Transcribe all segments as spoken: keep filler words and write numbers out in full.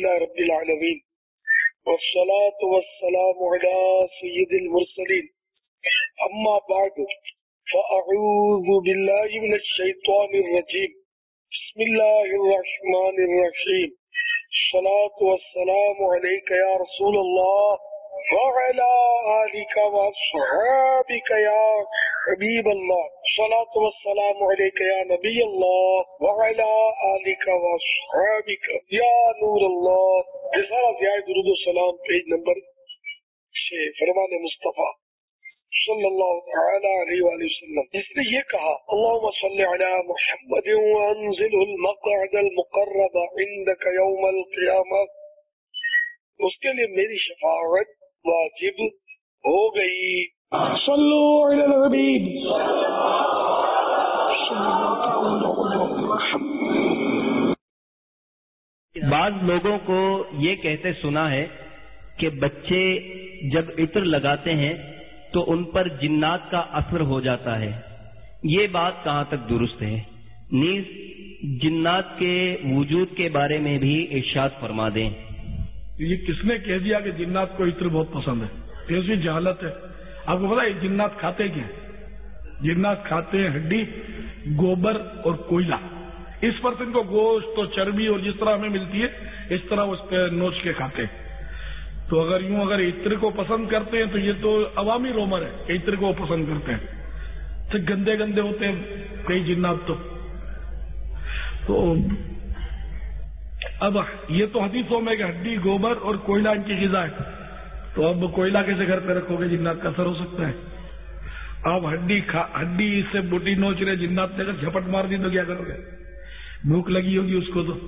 لله رب العالمين والصلاة والسلام على سيد المرسلين أما بعد فأعوذ بالله من الشيطان الرجيم بسم الله الرحمن الرحيم الصلاة والسلام عليك يا رسول الله وعلى آلك وأصحابك يا حبيب الله الصلاة والسلام عليك يا نبي الله وعلى آلك وأصحابك يا نور الله رسالة يا درود السلام پیج نمبر چھ فرمان مصطفیٰ صلی اللہ تعالی علیہ وآلہ وسلم. اس نے یہ کہا اللہم صلی علی محمد وانزل المقعد المقرب عندك یوم القیامہ. اس کے لیے میری شفاعت واجب ہو گئی. صلو علی الحبیب. بعض لوگوں کو یہ کہتے سنا ہے کہ بچے جب عطر لگاتے ہیں تو ان پر جنات کا اثر ہو جاتا ہے. یہ بات کہاں تک درست ہے؟ نیز جنات کے وجود کے بارے میں بھی ارشاد فرما دیں. یہ کس نے کہہ دیا کہ جنات کو عطر بہت پسند ہے؟ کیسی جہالت ہے. آپ کو پتا ہے جنات کھاتے کیا ہیں؟ جنات کھاتے ہیں ہڈی، گوبر اور کوئلہ. اس پر ان کو گوشت اور چربی اور جس طرح ہمیں ملتی ہے اس طرح اس پہ نوچ کے کھاتے ہیں. تو اگر یوں اگر عطر کو پسند کرتے ہیں تو یہ تو عوامی رومر ہے کہ عطر کو پسند کرتے ہیں. تو گندے گندے ہوتے ہیں کئی جنات. تو تو اب یہ تو حدیثوں میں کہ ہڈی، گوبر اور کوئلہ ان کی غذا ہے. تو اب کوئلہ کیسے گھر پہ رکھو گے؟ جنات کا اثر ہو سکتا ہے. آپ ہڈی کھا ہڈی سے بوٹی نوچ رہے، جنات نے اگر جھپٹ مار دی تو کیا کرو گے؟ بھوک لگی ہوگی اس کو. تو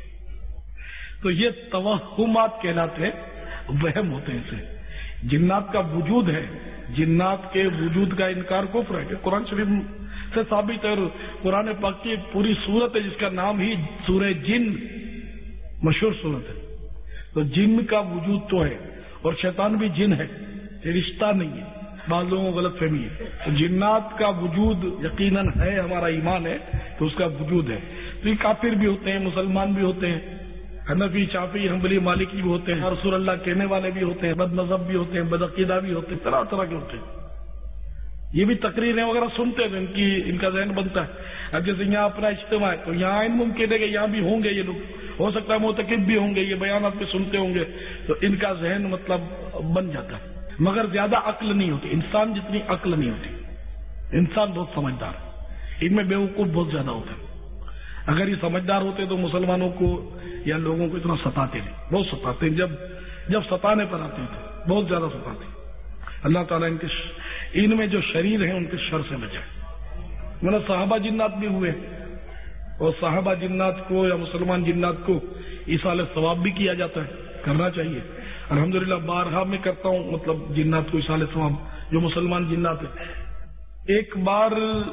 تو یہ توہمات کہلاتے ہیں، وہم ہوتے ہیں. اسے جنات کا وجود ہے، جنات کے وجود کا انکار کفر ہے کہ قرآن شریف سے ثابت ہے. اور قرآن پاک کی پوری سورت ہے جس کا نام ہی سورہ جن، مشہور سورت ہے. تو جن کا وجود تو ہے اور شیطان بھی جن ہے، یہ رشتہ نہیں ہے. بعض لوگوں کو غلط فہمی ہے. تو جنات کا وجود یقیناً ہے، ہمارا ایمان ہے تو اس کا وجود ہے. تو یہ کافر بھی ہوتے ہیں، مسلمان بھی ہوتے ہیں، حنفی، شافعی، حنبلی، مالکی بھی ہوتے ہیں، رسول اللہ کہنے والے بھی ہوتے ہیں، بد مذہب بھی ہوتے ہیں، بدعقیدہ بھی ہوتے ہیں، طرح طرح کے ہوتے ہیں. یہ بھی تقریریں وغیرہ سنتے ہیں، ان کی ان کا ذہن بنتا ہے. اب جیسے یہاں اپنا اجتماع ہے تو یہاں ان ممکن ہے کہ یہاں بھی ہوں گے یہ لوگ، ہو سکتا ہے معتقد بھی ہوں گے، یہ بیانات بھی سنتے ہوں گے، تو ان کا ذہن مطلب بن جاتا ہے. مگر زیادہ عقل نہیں ہوتی. انسان جتنی عقل نہیں ہوتی. انسان بہت سمجھدار ہے، ان میں بیوقوف بہت زیادہ ہوتے ہیں. اگر یہ سمجھدار ہوتے تو مسلمانوں کو یا لوگوں کو اتنا ستاتے نہیں. بہت ستاتے ہیں. جب جب ستانے پر آتے تھے بہت زیادہ ستاتے. اللہ تعالیٰ ان کے ش... ان میں جو شریر ہیں ان کے شر سے بچائے. مطلب صحابہ جنات بھی ہوئے اور صحابہ جنات کو یا مسلمان جنات کو ایصال ثواب بھی کیا جاتا ہے، کرنا چاہیے. الحمدللہ بارہا میں کرتا ہوں مطلب جنات کو ایصال ثواب جو مسلمان جنات ہیں. ایک بار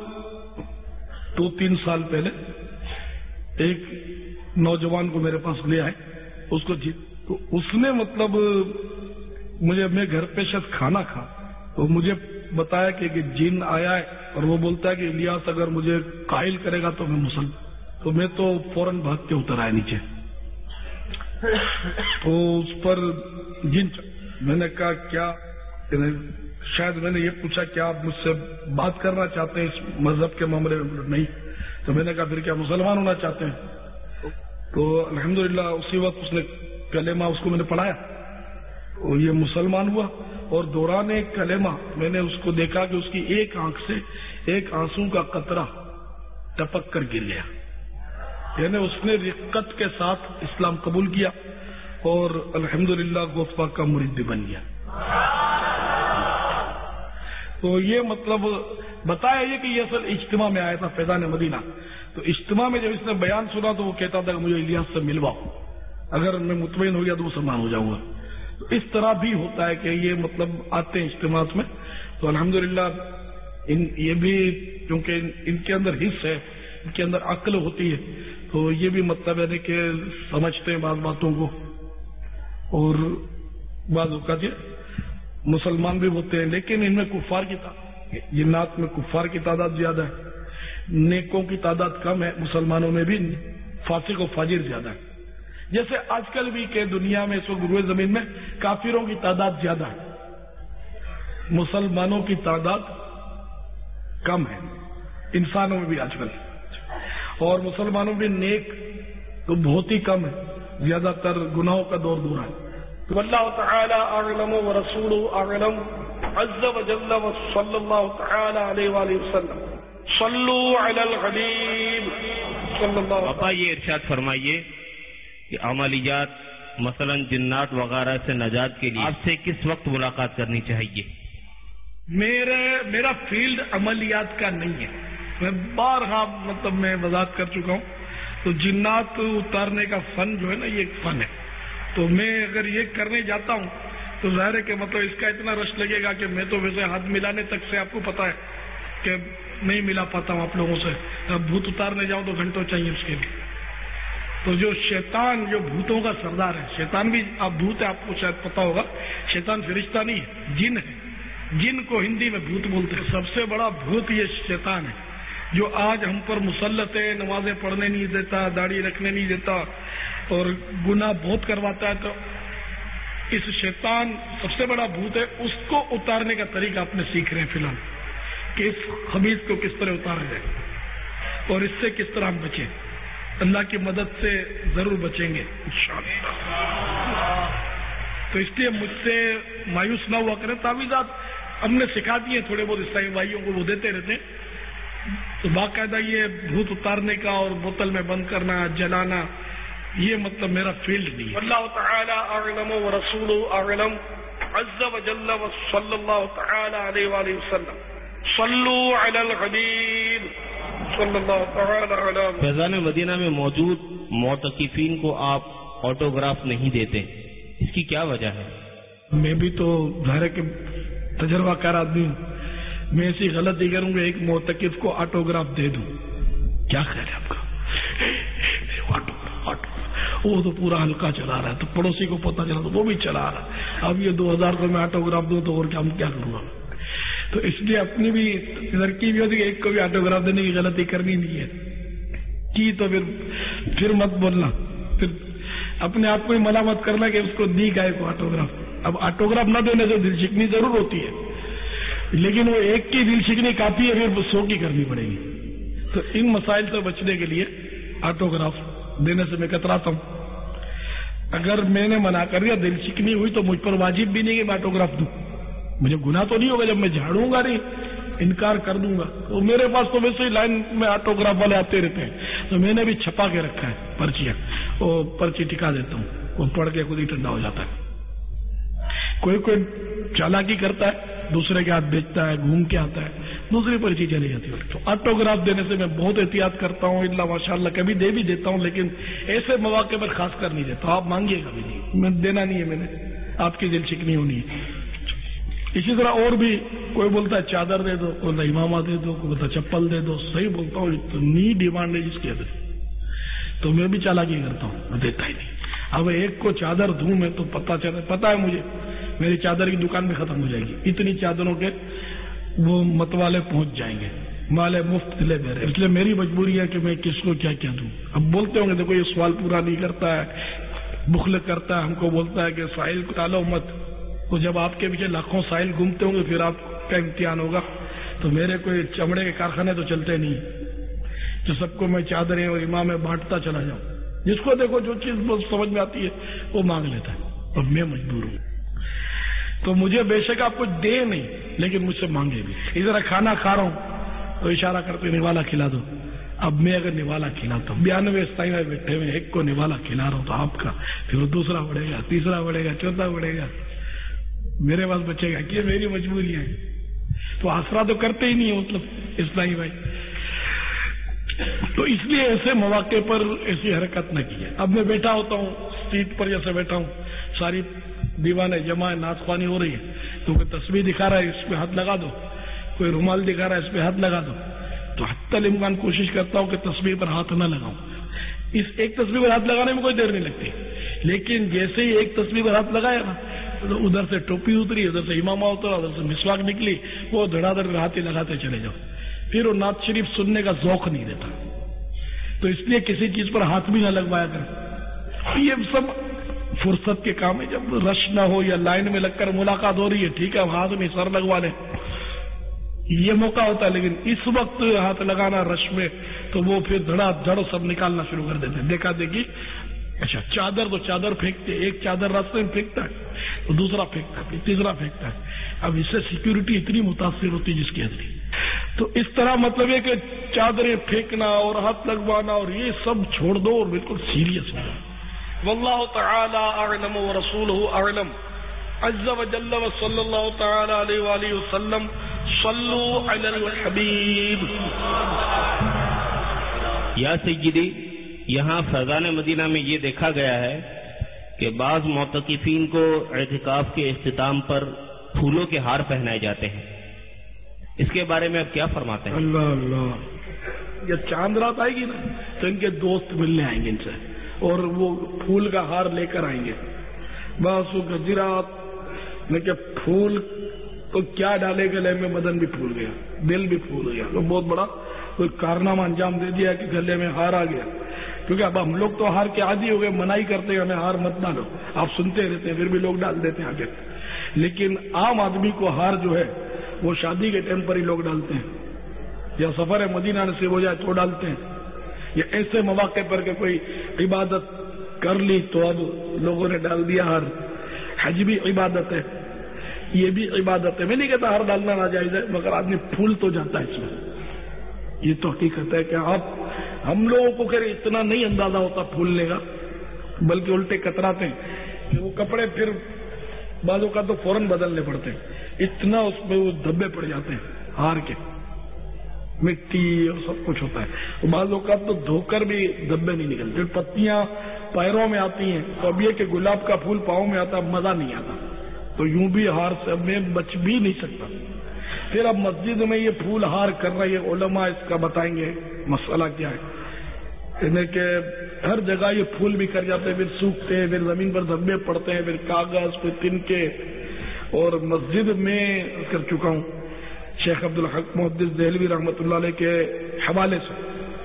دو تین سال پہلے ایک نوجوان کو میرے پاس لے آئے، اس کو تو اس نے مطلب مجھے میں گھر پہ شاید کھانا کھا تو مجھے بتایا کہ جن آیا ہے اور وہ بولتا ہے کہ الیاس اگر مجھے قائل کرے گا تو میں مسلم. تو میں تو فوراً بھاگ کے اتر آیا نیچے. تو اس پر جن میں نے کہا کیا، شاید میں نے یہ پوچھا کہ آپ مجھ سے بات کرنا چاہتے ہیں اس مذہب کے معاملے میں؟ نہیں. تو میں نے کہا پھر کیا مسلمان ہونا چاہتے ہیں؟ تو الحمدللہ اسی وقت اس نے کلمہ اس کو میں نے پڑھایا اور یہ مسلمان ہوا. اور دوران ایک کلمہ میں نے اس کو دیکھا کہ اس کی ایک آنکھ سے ایک آنسو کا قطرہ ٹپک کر گر گیا. یعنی اس نے رقت کے ساتھ اسلام قبول کیا اور الحمدللہ غوث پاک کا مرید بھی بن گیا. تو یہ مطلب بتایا یہ کہ یہ اصل اجتماع میں آیا تھا فیضان مدینہ. تو اجتماع میں جب اس نے بیان سنا تو وہ کہتا تھا کہ مجھے الیاس سے ملواؤ، اگر میں مطمئن ہو گیا تو مسلمان ہو جاؤں گا. تو اس طرح بھی ہوتا ہے کہ یہ مطلب آتے ہیں اجتماعات میں. تو الحمدللہ ان یہ بھی کیونکہ ان کے اندر حص ہے، ان کے اندر عقل ہوتی ہے، تو یہ بھی مطلب ہے کہ سمجھتے ہیں بعض باتوں کو. اور بعض اوقات مسلمان بھی ہوتے ہیں لیکن ان میں کفار کی جنات میں کفار کی تعداد زیادہ ہے، نیکوں کی تعداد کم ہے. مسلمانوں میں بھی فاسق و فاجر زیادہ ہے. جیسے آج کل بھی کہ دنیا میں اس وقت روئے زمین میں کافروں کی تعداد زیادہ ہے، مسلمانوں کی تعداد کم ہے انسانوں میں بھی آج کل، اور مسلمانوں میں نیک تو بہت ہی کم ہے، زیادہ تر گناہوں کا دور دورہ ہے. تو اللہ تعالی اعلم ورسولہ اعلم عز وجل وصلی اللہ تعالی علیہ وآلہ وسلم. صلو علی الحبیب صلی اللہ علیہ وسلم. پاپا یہ ارشاد فرمائیے کہ عملیات مثلا جنات وغیرہ سے نجات کے لیے آپ سے کس وقت ملاقات کرنی چاہیے؟ میرے میرا فیلڈ عملیات کا نہیں ہے، میں بارہا مطلب میں وضاحت کر چکا ہوں. تو جنات اتارنے کا فن جو ہے نا یہ ایک فن ہے، تو میں اگر یہ کرنے جاتا ہوں تو ظاہر ہے کہ مطلب اس کا اتنا رش لگے گا کہ میں تو ویسے ہاتھ ملانے تک سے آپ کو پتا ہے کہ نہیں ملا پاتا ہوں آپ لوگوں سے. اب بھوت اتارنے جاؤں تو گھنٹوں چاہیے اس کے لیے. تو جو شیطان جو بھوتوں کا سردار ہے، شیطان بھی آپ بھوت ہے، آپ کو شاید پتا ہوگا، شیطان فرشتہ نہیں ہے، جن ہے. جن کو ہندی میں بھوت بولتے ہیں. سب سے بڑا بھوت یہ شیطان ہے جو آج ہم پر مسلط ہے، نمازیں پڑھنے نہیں دیتا، داڑھی رکھنے نہیں دیتا اور گناہ بہت کرواتا ہے. تو اس شیطان سب سے بڑا بھوت ہے، اس کو اتارنے کا طریقہ آپ نے سیکھ رہے ہیں فی الحال کہ اس خبیث کو کس طرح اتارا جائے اور اس سے کس طرح ہم بچیں. اللہ کی مدد سے ضرور بچیں گے انشاءاللہ. تو اس لیے مجھ سے مایوس نہ ہوا کریں. تعویذات ہم نے سکھا دیے تھوڑے بہت اسلامی بھائیوں کو، وہ دیتے رہتے. تو باقاعدہ یہ بھوت اتارنے کا اور بوتل میں بند کرنا، جلانا، یہ مطلب میرا فیلڈ نہیں ہے. اللہ تعالی اعلم ورسولہ اعلم عز وجل وصلی اللہ تعالی علیہ وآلہ وسلم. صلو علی الحبیب صلی اللہ تعالی علیہ وسلم. فیضان مدینہ میں موجود معتکفین کو آپ آٹوگراف نہیں دیتے، اس کی کیا وجہ ہے؟ میں بھی تو ظاہر ہے کہ تجربہ کار آدمی ہوں، میں ایسی غلطی کروں کہ ایک معتکف کو آٹوگراف دے دوں. کیا خیال ہے آپ کا؟ آٹوگراف آٹوگراف وہ تو پورا ہلکا چلا رہا ہے، تو پڑوسی کو پتہ چلا تو وہ بھی چلا رہا ہے. اب یہ دو ہزار کو میں آٹوگراف دوں تو اور کیا کیا کروں گا؟ تو اس لیے اپنی بھی ترقی بھی ہوتی ہے کہ ایک کو بھی آٹوگراف دینے کی غلطی کرنی نہیں ہے کی تو پھر پھر مت بولنا، پھر اپنے آپ کو ہی ملامت کرنا کہ اس کو دی گائے کو آٹوگراف. اب آٹوگراف نہ دینے سے دل شکنی ضرور ہوتی ہے، لیکن وہ ایک کی دل شکنی کافی ہے، پھر سو کی کرنی پڑے گی. تو ان مسائل سے بچنے کے لیے آٹوگراف دینے سے میں کتراتا ہوں. اگر میں نے منع کر دیا، دل شکنی ہوئی، تو مجھ پر واجب بھی نہیں کہ میں آٹوگراف دوں. مجھے گناہ تو نہیں ہوگا جب میں جھاڑوں گا نہیں، انکار کر دوں گا. تو میرے پاس تو ویسے ہی لائن میں آٹوگراف والے آتے رہتے ہیں، تو میں نے بھی چھپا کے رکھا ہے پرچیاں، وہ پرچی ٹکا دیتا ہوں، وہ پڑھ کے خود ہی ٹھنڈا ہو جاتا ہے. کوئی کوئی چالاکی کرتا ہے، دوسرے کے ہاتھ بیچتا ہے، گھوم کے آتا ہے، دوسری پرچی چلی جاتی ہے. تو آٹوگراف دینے سے میں بہت احتیاط کرتا ہوں. اللہ ماشاء اللہ کبھی دے بھی دیتا ہوں، لیکن ایسے مواقع پر خاص کر نہیں دیتا. آپ مانگیے گا بھی نہیں، میں دینا نہیں ہے، میں نے آپ کی دل شکنی ہونی ہے. اسی طرح اور بھی کوئی بولتا ہے چادر دے دو، کوئی بولتا امامہ دے دو، کوئی بولتا چپل دے دو. صحیح بولتا ہوں، اتنی ڈیمانڈ ہے جس کی حد، تو میں بھی چالاکی کرتا ہوں، میں دیتا ہی نہیں. اب ایک کو چادر دوں میں تو پتا چلے، پتا ہے مجھے میری چادر کی دکان بھی ختم ہو جائے گی. اتنی چادروں کے وہ متوالے پہنچ جائیں گے، مالے مفت لے دے رہے. اس لیے میری مجبوری ہے کہ میں کس کو کیا کیا دوں. اب بولتے ہوں گے دیکھو یہ سوال پورا نہیں کرتا ہے، بخل کرتا ہے، ہم کو بولتا ہے کہ ساحل کو ٹالو مت. تو جب آپ کے پیچھے لاکھوں ساحل گھومتے ہوں گے پھر آپ کا امتحان ہوگا. تو میرے کوئی چمڑے کے کارخانے تو چلتے نہیں جو سب کو میں چادریں اور امامیں بانٹتا چلا جاؤں. جس کو دیکھو جو چیز سمجھ میں آتی ہے وہ مانگ لیتا ہے، اور میں مجبور ہوں. تو مجھے بے شک آپ کچھ دے نہیں، لیکن مجھ سے مانگے بھی. ادھر کھانا کھا رہا ہوں تو اشارہ کرتے نوالا کھلا دو. اب میں اگر نوالا کھلاتا ہوں، بیانوے استائی میں بیٹھے ہوئے ایک کو نوالا کھلا رہا ہوں تو آپ کا، پھر وہ دوسرا بڑھے گا، تیسرا بڑھے گا، چوتھا بڑھے گا، میرے پاس بچے گا کہ میری مجبوری ہے. تو آسرا تو کرتے ہی نہیں ہے مطلب اسلامی بھائی. تو اس لیے ایسے مواقع پر ایسی حرکت نہ کی ہے. اب میں بیٹھا ہوتا ہوں سیٹ پر، جیسے بیٹھا ہوں، ساری دیوانے جمع ہے، نعت خوانی ہو رہی ہے، تو کوئی تسبیح دکھا رہا ہے اس پہ ہاتھ لگا دو، کوئی رومال دکھا رہا ہے اس پہ ہاتھ لگا دو. تو حتی الامکان کوشش کرتا ہوں کہ تسبیح پر ہاتھ نہ لگاؤں. اس ایک تسبیح پر ہاتھ لگانے میں کوئی دیر نہیں لگتی، لیکن جیسے ہی ایک تسبیح پر ہاتھ لگایا نا، تو ادھر سے ٹوپی اتری، ادھر سے امامہ اترا، ادھر سے مسواک نکلی، وہ دھڑا دھڑ ہاتھ ہی لگاتے چلے جاؤ. پھر وہ نعت شریف سننے کا ذوق نہیں دیتا. تو اس لیے کسی چیز پر ہاتھ بھی نہ لگوایا کریں. یہ سب فرصت کے کام ہے. جب رش نہ ہو یا لائن میں لگ کر ملاقات ہو رہی ہے ٹھیک ہے ہاتھ میں سر لگوا لیں, یہ موقع ہوتا ہے. لیکن اس وقت ہاتھ لگانا رش میں تو وہ پھر دھڑا دھڑ سب نکالنا شروع کر دیتے ہیں. دیکھا دیکھی اچھا چادر تو چادر پھینکتے, ایک چادر راستے میں پھینکتا ہے تو دوسرا پھینکتا ہے, تیسرا پھینکتا ہے. اب اس سے سیکورٹی اتنی متاثر ہوتی جس کی حضری. تو اس طرح مطلب ہے کہ چادریں پھینکنا اور ہاتھ لگوانا اور یہ سب چھوڑ دو اور بالکل سیریس ہو جاؤ. واللہ تعالی اعلم ورسولہ اعلم عز وجل وصلی اللہ تعالی علیہ وآلہ وسلم. صلو علی الحبیب. یا سیدی, یہاں فیضان مدینہ میں یہ دیکھا گیا ہے کہ بعض معتکفین کو اعتکاف کے اختتام پر پھولوں کے ہار پہنائے جاتے ہیں, اس کے بارے میں آپ کیا فرماتے ہیں؟ اللہ اللہ, جب چاند رات آئے گی نا تو ان کے دوست ملنے آئیں گے ان سے اور وہ پھول کا ہار لے کر آئیں گے. بس وہ گجرات میں کہ پھول تو کیا ڈالے گلے میں, بدن بھی پھول گیا, دل بھی پھول گیا, تو بہت بڑا کوئی کارنامہ انجام دے دیا کہ گلے میں ہار آ گیا. کیونکہ اب ہم لوگ تو ہار کے عادی ہو گئے, منائی کرتے ہیں ہمیں ہار مت ڈالو, آپ سنتے رہتے ہیں پھر بھی لوگ ڈال دیتے ہیں آگے. لیکن عام آدمی کو ہار جو ہے وہ شادی کے ٹائم پر ہی لوگ ڈالتے ہیں, یا سفر مدینہ نصیب ہو جائے تو ڈالتے ہیں, یا ایسے مواقع پر کہ کوئی عبادت کر لی تو اب لوگوں نے ڈال دیا ہار. حج بھی عبادت ہے, یہ بھی عبادت ہے. میں نہیں کہتا ہار ڈالنا ناجائز ہے, مگر آدمی پھول تو جاتا ہے اس میں. یہ تو حقیقت ہے کہ آپ ہم لوگوں کو کہ اتنا نہیں اندازہ ہوتا پھولنے کا, بلکہ الٹے کتراتے ہیں. وہ کپڑے پھر بعضوں کا تو فوراً بدلنے پڑتے ہیں, اتنا اس میں وہ دھبے پڑ جاتے ہیں ہار کے, مٹی اور سب کچھ ہوتا ہے. بعضوں کا تو دھو کر بھی دھبے نہیں نکلتے. پھر پتیاں پیروں میں آتی ہیں تو اب یہ کہ گلاب کا پھول پاؤں میں آتا, مزہ نہیں آتا, تو یوں بھی ہار سے میں بچ بھی نہیں سکتا. پھر اب مسجد میں یہ پھول ہار کر رہے ہیں, علماء اس کا بتائیں گے مسئلہ کیا ہے. یعنی کہ ہر جگہ یہ پھول بھی کر جاتے ہیں, پھر سوکھتے ہیں, پھر زمین پر دھبے پڑتے ہیں, پھر کاغذ, پھر تنکے. اور مسجد میں کر چکا ہوں شیخ عبدالحق محدث دہلوی رحمۃ اللہ علیہ کے حوالے سے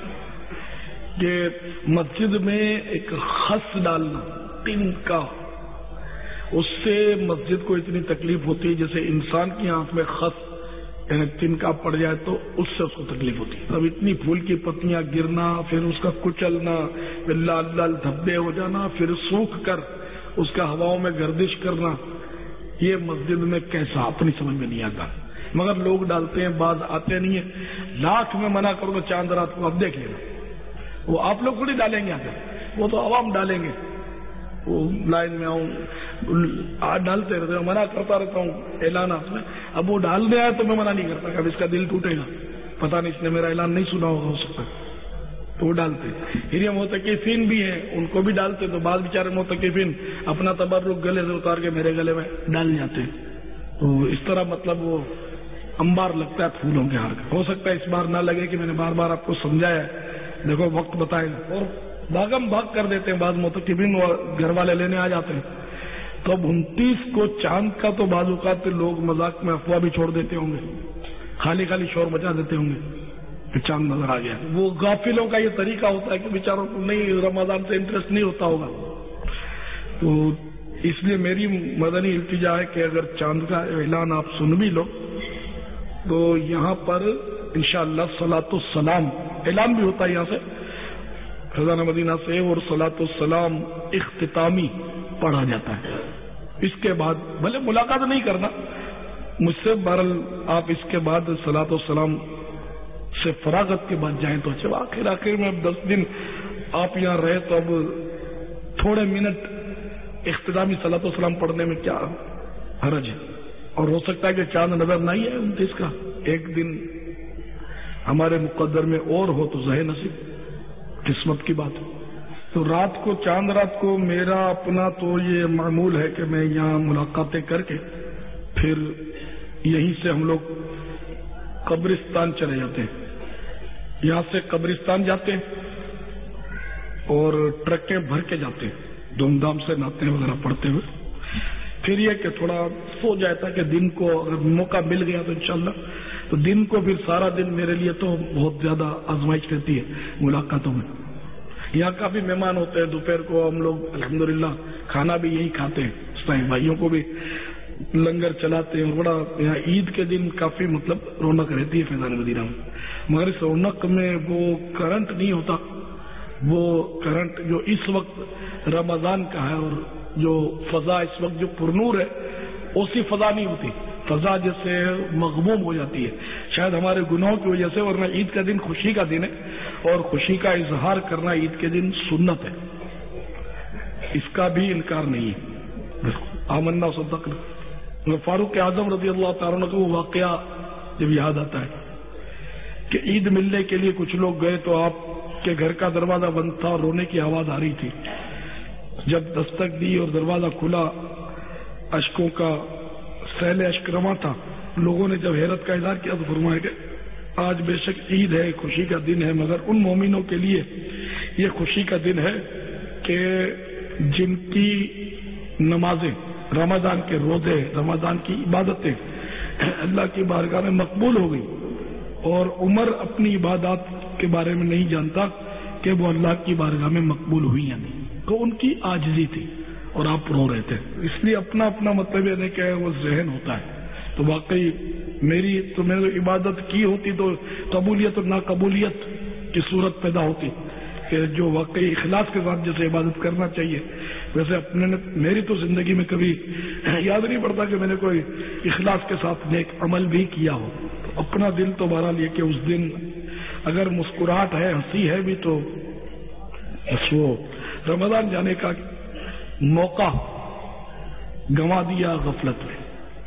کہ مسجد میں ایک خس ڈالنا تن کا, اس سے مسجد کو اتنی تکلیف ہوتی ہے جیسے انسان کی آنکھ میں خس یعنی تن کا پڑ جائے تو اس سے اس کو تکلیف ہوتی ہے. اب اتنی پھول کی پتیاں گرنا, پھر اس کا کچلنا, پھر لال لال دھبے ہو جانا, پھر سوکھ کر اس کا ہواؤں میں گردش کرنا, یہ مسجد میں کیسا اپنی سمجھ میں نہیں آتا. مگر لوگ ڈالتے ہیں, بعض آتے نہیں ہیں. لاکھ میں منع کروں گا چاند رات کو, اب دیکھ لینا, وہ آپ لوگ تھوڑی ڈالیں گے آگے, وہ تو عوام ڈالیں گے. وہ لائن میں آؤں ڈالتے رہتے ہیں, منع کرتا رہتا ہوں اعلانات میں. اب وہ ڈالنے آئے تو میں منع نہیں کرتا کہ اب اس کا دل ٹوٹے گا, پتہ نہیں اس نے میرا اعلان نہیں سنا ہوگا, ہو سکتا تو وہ ڈالتے. پھر یہ معتکفین بھی ہیں, ان کو بھی ڈالتے. تو بعض بیچارے معتکفین اپنا تبرک گلے سے اتار کے میرے گلے میں ڈال جاتے ہیں. تو اس طرح مطلب وہ انبار لگتا ہے پھولوں کے ہار کا. ہو سکتا ہے اس بار نہ لگے کہ میں نے بار بار آپ کو سمجھایا ہے, دیکھو وقت بتائے گا. اور بھاگم بھاگ کر دیتے ہیں بعض معتکفین, گھر والے لینے آ جاتے ہیں. تو اب انتیس کو چاند کا تو بعض اوقات لوگ مذاق میں افواہ بھی چھوڑ دیتے ہوں گے, خالی خالی شور مچا دیتے ہوں گے کہ چاند نظر آ گیا. وہ غافلوں کا یہ طریقہ ہوتا ہے کہ بیچاروں کو نہیں رمضان سے انٹرسٹ نہیں ہوتا ہوگا. تو اس لیے میری مدنی التجا ہے کہ اگر چاند کا اعلان آپ سن بھی لو تو یہاں پر انشاءاللہ صلاۃ السلام اعلان بھی ہوتا ہے یہاں سے خزانہ مدینہ سے, اور صلاۃ السلام اختتامی پڑھا جاتا ہے. اس کے بعد بھلے ملاقات نہیں کرنا مجھ سے, بہرحال آپ اس کے بعد صلاۃ السلام سے فراغت کے بعد جائیں تو اچھا. آخر آخر میں اب دس دن آپ یہاں رہے تو اب تھوڑے منٹ اختتامی صلاۃ السلام پڑھنے میں کیا حرج ہے. اور ہو سکتا ہے کہ چاند نظر نہیں ہے انتیس کا, ایک دن ہمارے مقدر میں اور ہو تو ظاہر نصیب قسمت کی بات ہے. تو رات کو چاند رات کو میرا اپنا تو یہ معمول ہے کہ میں یہاں ملاقاتیں کر کے پھر یہیں سے ہم لوگ قبرستان چلے جاتے ہیں. یہاں سے قبرستان جاتے ہیں اور ٹرکیں بھر کے جاتے ہیں دھوم دھام سے نعتیں وغیرہ پڑھتے ہوئے. پھر یہ کہ تھوڑا سو جاتا کہ دن کو اگر موقع مل گیا تو انشاءاللہ تو دن کو پھر سارا دن میرے لیے تو بہت زیادہ آزمائش رہتی ہے ملاقاتوں میں. یہاں کافی مہمان ہوتے ہیں، دوپہر کو ہم لوگ الحمدللہ کھانا بھی یہی کھاتے ہیں، اس طرح بھائیوں کو بھی لنگر چلاتے ہیں، اور بڑا یہاں عید کے دن کافی مطلب رونق رہتی ہے فیضان مدینہ میں، مگر اس رونق میں وہ کرنٹ نہیں ہوتا، وہ کرنٹ جو اس وقت رمضان کا ہے اور جو فضا اس وقت جو پرنور ہے اسی فضا نہیں ہوتی، فضا جیسے مغموم ہو جاتی ہے، شاید ہمارے گناہوں کی وجہ سے، ورنہ عید کا دن خوشی کا دن ہے اور خوشی کا اظہار کرنا عید کے دن سنت ہے، اس کا بھی انکار نہیں ہے۔ آمنا صدقنا، فاروق اعظم رضی اللہ تعالیٰ عنہ کو وہ واقعہ جب یاد آتا ہے کہ عید ملنے کے لیے کچھ لوگ گئے تو آپ کے گھر کا دروازہ بند تھا اور رونے کی آواز آ رہی تھی، جب دستک دی اور دروازہ کھلا اشکوں کا سیل اشک رواں تھا، لوگوں نے جب حیرت کا اظہار کیا تو فرمایا کہ آج بے شک عید ہے، خوشی کا دن ہے، مگر ان مومنوں کے لیے یہ خوشی کا دن ہے کہ جن کی نمازیں، رمضان کے روزے، رمضان کی عبادتیں اللہ کی بارگاہ میں مقبول ہو گئی، اور عمر اپنی عبادات کے بارے میں نہیں جانتا کہ وہ اللہ کی بارگاہ میں مقبول ہوئی یا نہیں، تو ان کی عاجزی تھی اور آپ رو رہے تھے، اس لیے اپنا اپنا مطلب یہ نہیں کہ وہ ذہن ہوتا ہے، تو واقعی میری تو میں نے عبادت کی ہوتی تو قبولیت اور ناقبولیت کی صورت پیدا ہوتی کہ جو واقعی اخلاص کے ساتھ جیسے عبادت کرنا چاہیے، ویسے اپنے نے میری تو زندگی میں کبھی یاد نہیں پڑتا کہ میں نے کوئی اخلاص کے ساتھ نیک عمل بھی کیا ہو، تو اپنا دل تو بہرحال یہ کہ اس دن اگر مسکراہٹ ہے، ہنسی ہے بھی، تو بس وہ رمضان جانے کا موقع گنوا دیا غفلت میں۔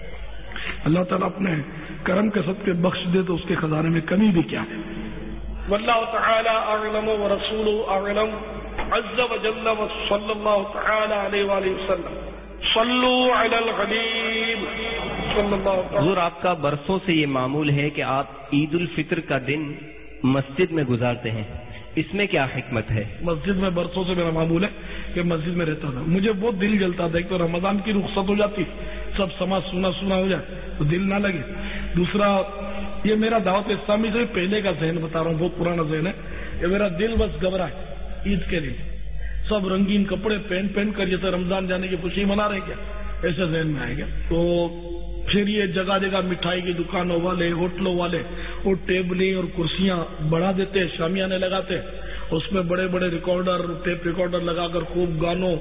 اللہ تعالیٰ اپنے کرم کے صدقے بخش دے تو اس کے خزانے میں کمی بھی کیا ہے۔ واللہ تعالی اعلم ورسولہ اعلم عز وجل وصلی اللہ تعالی علیہ وآلہ وسلم۔ صلو علی الحبیب صلی اللہ تعالی۔ حضور، آپ کا برسوں سے یہ معمول ہے کہ آپ عید الفطر کا دن مسجد میں گزارتے ہیں، اس میں کیا حکمت ہے؟ مسجد میں برسوں سے میرا معمول ہے کہ مسجد میں رہتا تھا، مجھے بہت دل جلتا تھا، ایک تو رمضان کی رخصت ہو جاتی، سب سماج سنا سنا ہو جائے تو دل نہ لگے، دوسرا یہ میرا دعوت اسلامی سے پہلے کا ذہن بتا رہا ہوں، بہت پرانا ذہن ہے، کہ میرا دل بس گھبرا ہے عید کے دن، سب رنگین کپڑے پہن پہن کر جیسے رمضان جانے کی خوشی منا رہے کیا، ایسے ذہن میں آئے گا، تو پھر یہ جگہ جگہ مٹھائی کی دکانوں والے، ہوٹلوں والے وہ ٹیبلیں اور کرسیاں بڑھا دیتے، شامیانے لگاتے، اس میں بڑے بڑے ریکارڈر، ٹیپ ریکارڈر لگا کر خوب گانوں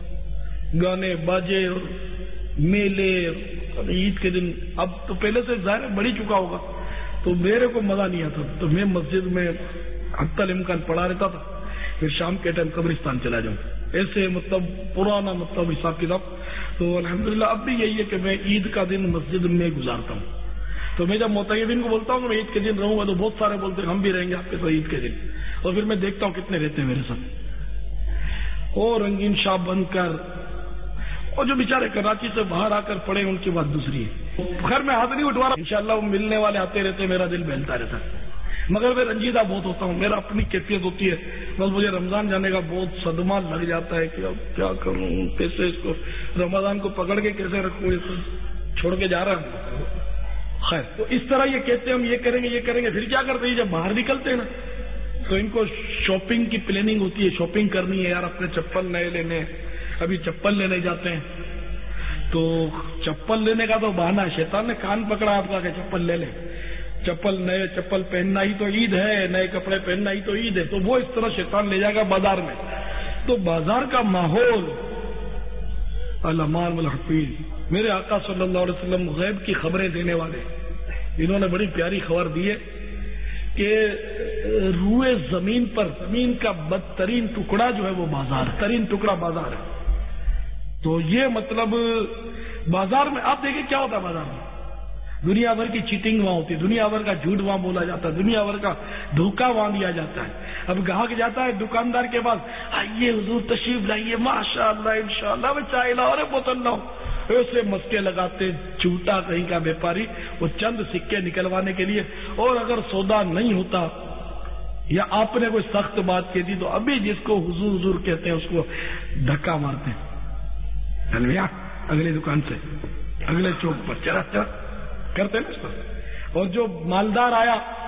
گانے باجے اور میلے عید کے دن، اب تو پہلے سے ظاہر بڑھ ہی چکا ہوگا، تو میرے کو مزہ نہیں آتا، تو میں مسجد میں حتی الامکان پڑھا رہتا تھا، پھر شام کے ٹائم قبرستان چلا جاؤں، ایسے مطلب پرانا مطلب حساب کتاب، تو الحمدللہ اب بھی یہی ہے کہ میں عید کا دن مسجد میں گزارتا ہوں، تو میں جب معتکفین کو بولتا ہوں کہ میں عید کے دن رہوں گا تو بہت سارے بولتے ہیں ہم بھی رہیں گے آپ کے ساتھ عید کے دن، اور پھر میں دیکھتا ہوں کتنے رہتے ہیں میرے ساتھ، اور رنگین شاپ بن کر، اور جو بیچارے کراچی سے باہر آ کر پڑے ان کی بات دوسری ہے، خیر میں ہاتھ نہیں اٹھوا رہا، انشاءاللہ وہ ملنے والے آتے رہتے، میرا دل بہلتا رہتا ہے، مگر میں رنجیدہ بہت ہوتا ہوں، میرا اپنی کیفیت ہوتی ہے، بس مجھے رمضان جانے کا بہت صدمہ لگ جاتا ہے کہ اب کیا کروں، کیسے اس کو رمضان کو پکڑ کے کیسے رکھوں، یہ تو چھوڑ کے جا رہا ہوں، خیر تو اس طرح یہ کہتے ہیں ہم یہ کریں گے یہ کریں گے، پھر کیا کرتے ہیں جب باہر نکلتے ہیں نا تو ان کو شاپنگ کی پلاننگ ہوتی ہے، شاپنگ کرنی ہے یار، اپنے چپل نئے لینے، ابھی چپل لینے جاتے ہیں تو چپل لینے کا تو بہانہ ہے، شیطان نے کان پکڑا آپ کا کہ چپل لے لیں، چپل نئے چپل پہننا ہی تو عید ہے، نئے کپڑے پہننا ہی تو عید ہے، تو وہ اس طرح شیطان لے جائے گا بازار میں، تو بازار کا ماحول الامان والحفیظ، میرے آقا صلی اللہ علیہ وسلم غیب کی خبریں دینے والے، انہوں نے بڑی پیاری خبر دی ہے کہ روئے زمین پر زمین کا بدترین ٹکڑا جو ہے وہ بازار، ترین ٹکڑا بازار ہے، تو یہ مطلب بازار میں آپ دیکھیں کیا ہوتا ہے، بازار میں دنیا بھر کی چیٹنگ وہاں ہوتی ہے، دنیا بھر کا جھوٹ وہاں بولا جاتا ہے، دنیا بھر کا دھوکہ وہاں دیا جاتا ہے، اب گاہک جاتا ہے دکاندار کے پاس، آئیے حضور تشریف لائیے، ماشاء اللہ انشاءاللہ میں چائے لاؤ رے بوتل لاؤ، ایسے مسکے لگاتے جھوٹا کہیں کا بیپاری، وہ چند سکے نکلوانے کے لیے، اور اگر سودا نہیں ہوتا یا آپ نے کوئی سخت بات کی تھی تو ابھی جس کو حضور حضور کہتے ہیں اس کو دھکا مارتے ہیں، الویا اگلی دکان سے اگلے چوک پر چرا چرا کرتے ہیں، اور جو مالدار آیا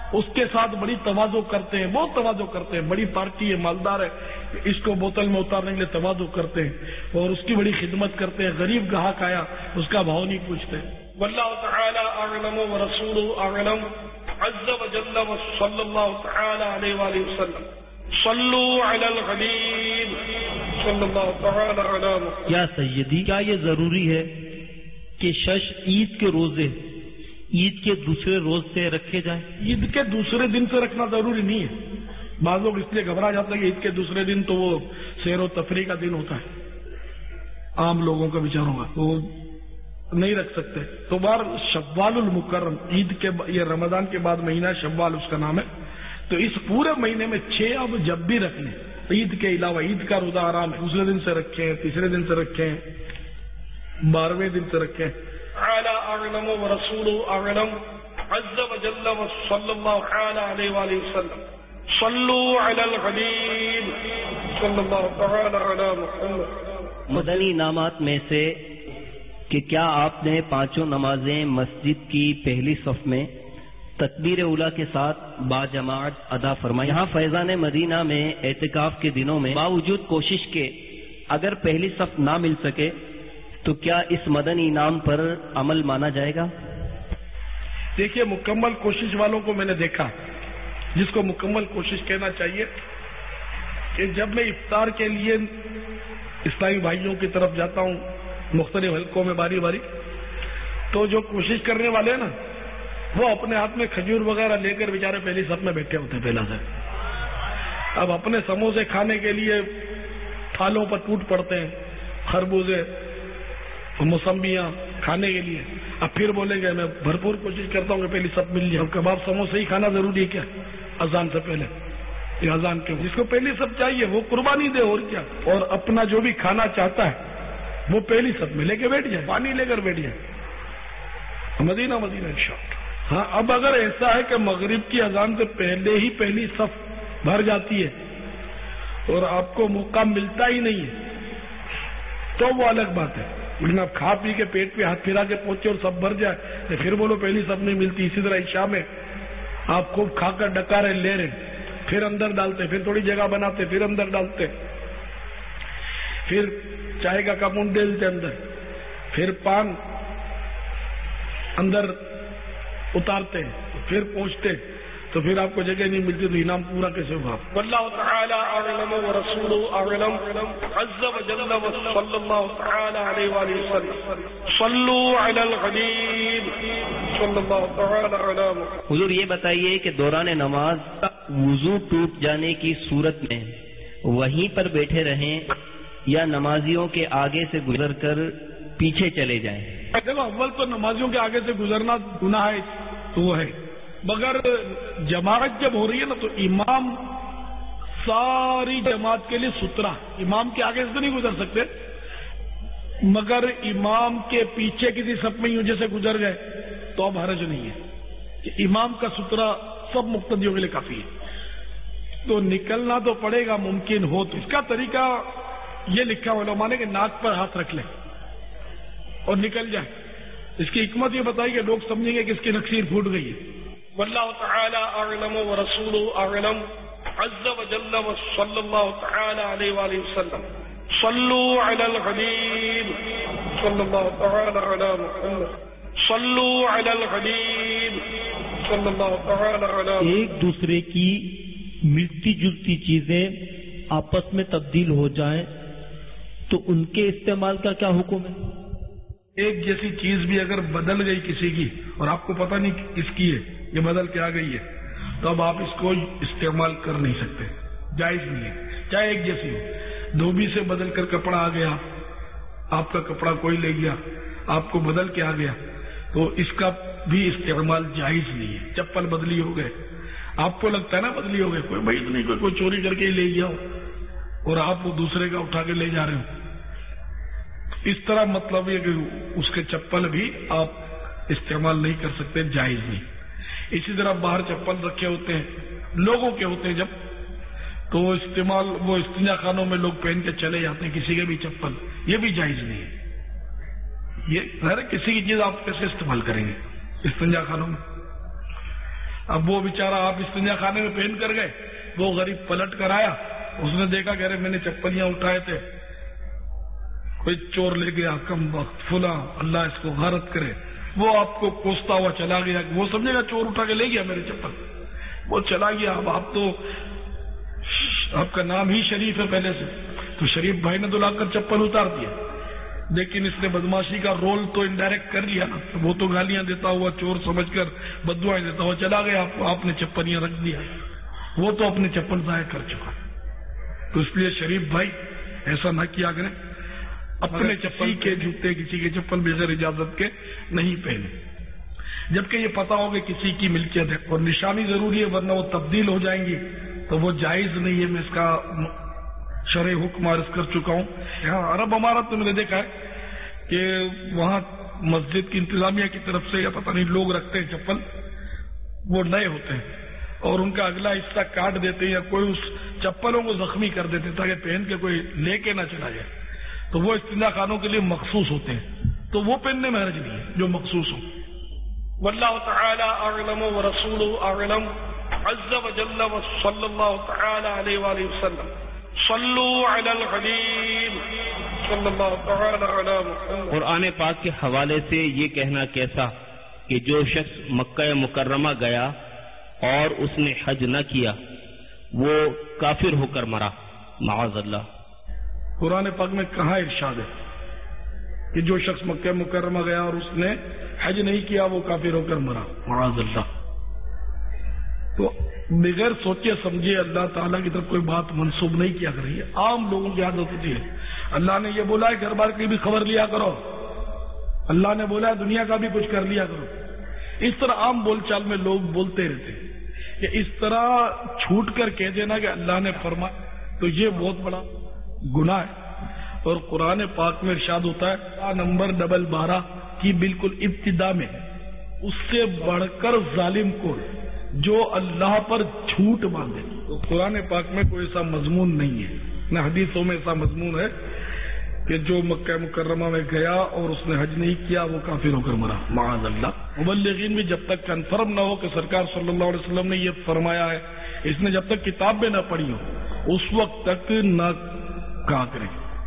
اس کے ساتھ بڑی تواضع کرتے ہیں، بہت تواضع کرتے ہیں. بڑی پارٹی ہے، مالدار ہے، اس کو بوتل میں اتارنے کے لیے تواضع کرتے ہیں اور اس کی بڑی خدمت کرتے ہیں. غریب گاہک آیا اس کا بھاؤ نہیں پوچھتے. واللہ تعالی اعلم ورسولہ اعلم عز وجل وصلی اللہ تعالی علیہ وآلہ وسلم. صلو علی الحبیب صلی اللہ تعالی علی محمد. کیا سیدی، کیا یہ ضروری ہے کہ شش عید کے روزے عید کے دوسرے روز سے رکھے جائیں؟ عید کے دوسرے دن سے رکھنا ضروری نہیں ہے. بعض لوگ اس لیے گھبرا جاتے ہیں کہ عید کے دوسرے دن تو وہ سیر و تفریح کا دن ہوتا ہے عام لوگوں کا، بیچاروں کا، تو نہیں رکھ سکتے. تو بار شوال المکرم، عید کے یہ رمضان کے بعد مہینہ شوال اس کا نام ہے، تو اس پورے مہینے میں چھ اب جب بھی رکھ لیں. عید کے علاوہ عید کا روزہ آرام ہے، دوسرے دن سے رکھیں، تیسرے دن سے رکھیں، بارہویں دن سے رکھیں. اعلی اعلم ورسول اعلم عز وجل وصلی اللہ تعالی علیہ وآلہ وسلم. صلو علی الحبیب صلی اللہ تعالی علی محمد. مدنی انعامات میں سے کہ کیا آپ نے پانچوں نمازیں مسجد کی پہلی صف میں تکبیر اولیٰ کے ساتھ باجماعت ادا فرمائی. یہاں فیضان مدینہ میں اعتکاف کے دنوں میں باوجود کوشش کے اگر پہلی صف نہ مل سکے تو کیا اس مدنی انعام پر عمل مانا جائے گا؟ دیکھیے، مکمل کوشش والوں کو میں نے دیکھا، جس کو مکمل کوشش کہنا چاہیے کہ جب میں افطار کے لیے اسلامی بھائیوں کی طرف جاتا ہوں مختلف حلقوں میں باری باری، تو جو کوشش کرنے والے ہیں نا، وہ اپنے ہاتھ میں کھجور وغیرہ لے کر بیچارے پہلی صف میں بیٹھے ہوتے ہیں پہلا سے. اب اپنے سموسے کھانے کے لیے تھالوں پر ٹوٹ پڑتے ہیں، خربوزے موسمبیاں کھانے کے لیے. اب پھر بولیں گے میں بھرپور کوشش کرتا ہوں کہ پہلی صف مل جائے. کباب سموسے ہی کھانا ضروری ہے کیا اذان سے پہلے؟ یہ اذان کے جس کو پہلی صف چاہیے وہ قربانی دے، اور کیا. اور اپنا جو بھی کھانا چاہتا ہے وہ پہلی صف میں لے کے بیٹھ جائے، پانی لے کر بیٹھ جائے. مدینہ مدینہ انشاءاللہ. ہاں، اب اگر ایسا ہے کہ مغرب کی اذان سے پہلے ہی پہلی صف بھر جاتی ہے اور آپ کو موقع ملتا ہی نہیں ہے تو وہ الگ بات ہے. لیکن آپ کھا پی کے پیٹ پہ ہاتھ پھرا کے پہنچے اور سب بھر جائے تو پھر بولو پہلی صف نہیں ملتی. اسی طرح عشاء میں آپ خوب کھا کر ڈکارے لے رہے، پھر اندر ڈالتے، پھر تھوڑی جگہ بناتے، پھر اندر ڈالتے، پھر چائے کا کپ ڈالتے اندر، پھر پان اندر اتارتے، پھر پہنچتے، تو پھر آپ کو جگہ نہیں ملتی تو انعام پورا کیسے ہوگا؟ واللہ تعالی اعلم ورسولہ اعلم عز وجل وصلی اللہ تعالی علیہ وآلہ وسلم. صلو علی الحبیب صلی اللہ تعالی علی محمد. حضور یہ بتائیے کہ دوران نماز وضو ٹوٹ جانے کی صورت میں وہیں پر بیٹھے رہیں یا نمازیوں کے آگے سے گزر کر پیچھے چلے جائیں؟ دیکھو، اول تو نمازیوں کے آگے سے گزرنا گناہ ہے تو وہ ہے، مگر جماعت جب ہو رہی ہے نا تو امام ساری جماعت کے لیے سترا، امام کے آگے سے تو نہیں گزر سکتے، مگر امام کے پیچھے کسی صف میں یوں جیسے گزر گئے تو اب حرج نہیں ہے کہ امام کا سترا سب مقتدیوں کے لیے کافی ہے. تو نکلنا تو پڑے گا ممکن ہو تو. اس کا طریقہ یہ لکھا ہوا علماء نے کہ ناک پر ہاتھ رکھ لیں اور نکل جائیں. اس کی حکمت یہ بتائی کہ لوگ سمجھیں گے کہ اس کی نکسیر پھوٹ گئی ہے. واللہ تعالی اعلم ورسولہ اعلم عز وجل وصلی اللہ تعالی علیہ وآلہ وسلم. صلو علی الحبیب صلی اللہ تعالی علی محمد. صلو علی الحبیب صلی اللہ تعالی علی محمد. ایک دوسرے کی ملتی جلتی چیزیں آپس میں تبدیل ہو جائیں تو ان کے استعمال کا کیا حکم ہے؟ ایک جیسی چیز بھی اگر بدل گئی کسی کی اور آپ کو پتہ نہیں کس کی ہے، یہ بدل کے آ گئی ہے، تو اب آپ اس کو استعمال کر نہیں سکتے، جائز نہیں ہے، چاہے ایک جیسی ہو. دھوبی سے بدل کر کپڑا آ گیا، آپ کا کپڑا کوئی لے گیا، آپ کو بدل کے آ گیا، تو اس کا بھی استعمال جائز نہیں ہے. چپل بدلی ہو گئے، آپ کو لگتا ہے نا بدلی ہو گئے، کوئی بھائی نہیں، کوئی کوئی چوری کر کے ہی لے گیا ہو اور آپ وہ دوسرے کا اٹھا کے لے جا رہے ہو. اس طرح مطلب یہ کہ اس کے چپل بھی آپ استعمال نہیں کر سکتے، جائز نہیں. اسی طرح باہر چپل رکھے ہوتے ہیں لوگوں کے ہوتے ہیں جب، تو وہ استعمال وہ استنجا خانوں میں لوگ پہن کے چلے جاتے ہیں کسی کے بھی چپل، یہ بھی جائز نہیں ہے. یہ ہر کسی کی چیز آپ کیسے استعمال کریں گے استنجا خانوں میں؟ اب وہ بیچارہ آپ استنجا خانے میں پہن کر گئے، وہ غریب پلٹ کر آیا، اس نے دیکھا کہ ارے میں نے چپلیاں اٹھائے تھے، کوئی چور لے گیا، کم وقت فلاں، اللہ اس کو غارت کرے، وہ آپ کو کوستا ہوا چلا گیا، وہ سمجھے گا چور اٹھا کے لے گیا میرے چپل، وہ چلا گیا۔ اب آپ تو آپ کا نام ہی شریف ہے پہلے سے، تو شریف بھائی نے تو لا کر چپل اتار دیا، لیکن اس نے بدماشی کا رول تو انڈائریکٹ کر لیا نا، وہ تو گالیاں دیتا ہوا چور سمجھ کر بددعائیں دیتا ہوا چلا گیا، آپ کو آپ نے چپلیاں رکھ دیا، وہ تو اپنے چپل ضائع کر چکا۔ تو اس لیے شریف بھائی ایسا نہ کیا کریں، اپنے چپل کے جوتے کسی کے چپل بغیر اجازت کے نہیں پہنے، جبکہ یہ پتا ہو کہ کسی کی ملکیت ہے، اور نشانی ضروری ہے ورنہ وہ تبدیل ہو جائیں گی تو وہ جائز نہیں ہے۔ میں اس کا شرع حکم عرض کر چکا ہوں۔ یہاں عرب امارات میں میں نے دیکھا ہے کہ وہاں مسجد کی انتظامیہ کی طرف سے یا پتہ نہیں لوگ رکھتے ہیں چپل، وہ نئے ہوتے ہیں اور ان کا اگلا حصہ کاٹ دیتے ہیں یا کوئی اس چپلوں کو زخمی کر دیتے ہیں تاکہ پہن کے کوئی لے کے نہ چلا جائے، تو وہ استنجا خانوں کے لیے مخصوص ہوتے ہیں، تو وہ پہننے میں حرج نہیں ہے جو مخصوص ہوں۔ واللہ تعالی اعلم ورسولہ اعلم عز وجل وصلی اللہ تعالی علیہ وآلہ وسلم۔ صلو علی الحبیب صلی اللہ تعالی علی محمد۔ قرآن پاک کے حوالے سے یہ کہنا کیسا کہ جو شخص مکہ مکرمہ گیا اور اس نے حج نہ کیا وہ کافر ہو کر مرا، معاذ اللہ۔ قرآن پاک میں کہاں ارشاد ہے کہ جو شخص مکہ مکرمہ گیا اور اس نے حج نہیں کیا وہ کافر ہو کر مرا، معاذ اللہ۔ تو بغیر سوچے سمجھے اللہ تعالیٰ کی طرف کوئی بات منسوب نہیں کیا کر رہی ہے، عام لوگوں کی عادت ہوتی ہے۔ اللہ نے یہ بولا ہے گھر بار کی بھی خبر لیا کرو، اللہ نے بولا ہے دنیا کا بھی کچھ کر لیا کرو، اس طرح عام بول چال میں لوگ بولتے رہتے ہیں کہ اس طرح چھوٹ کر کہہ دینا کہ اللہ نے فرمایا تو یہ بہت بڑا گناہ ہے۔ اور قرآن پاک میں ارشاد ہوتا ہے نمبر ڈبل بارہ کی بالکل ابتدا میں، اس سے بڑھ کر ظالم کو جو اللہ پر جھوٹ باندھے۔ تو قرآن پاک میں کوئی ایسا مضمون نہیں ہے، نہ حدیثوں میں ایسا مضمون ہے کہ جو مکہ مکرمہ میں گیا اور اس نے حج نہیں کیا وہ کافر ہو کر مرا، معاذ اللہ۔ مبلغین بھی جب تک کنفرم نہ ہو کہ سرکار صلی اللہ علیہ وسلم نے یہ فرمایا ہے، اس نے جب تک کتاب میں نہ پڑھی ہو اس وقت تک نہ کہا کریں،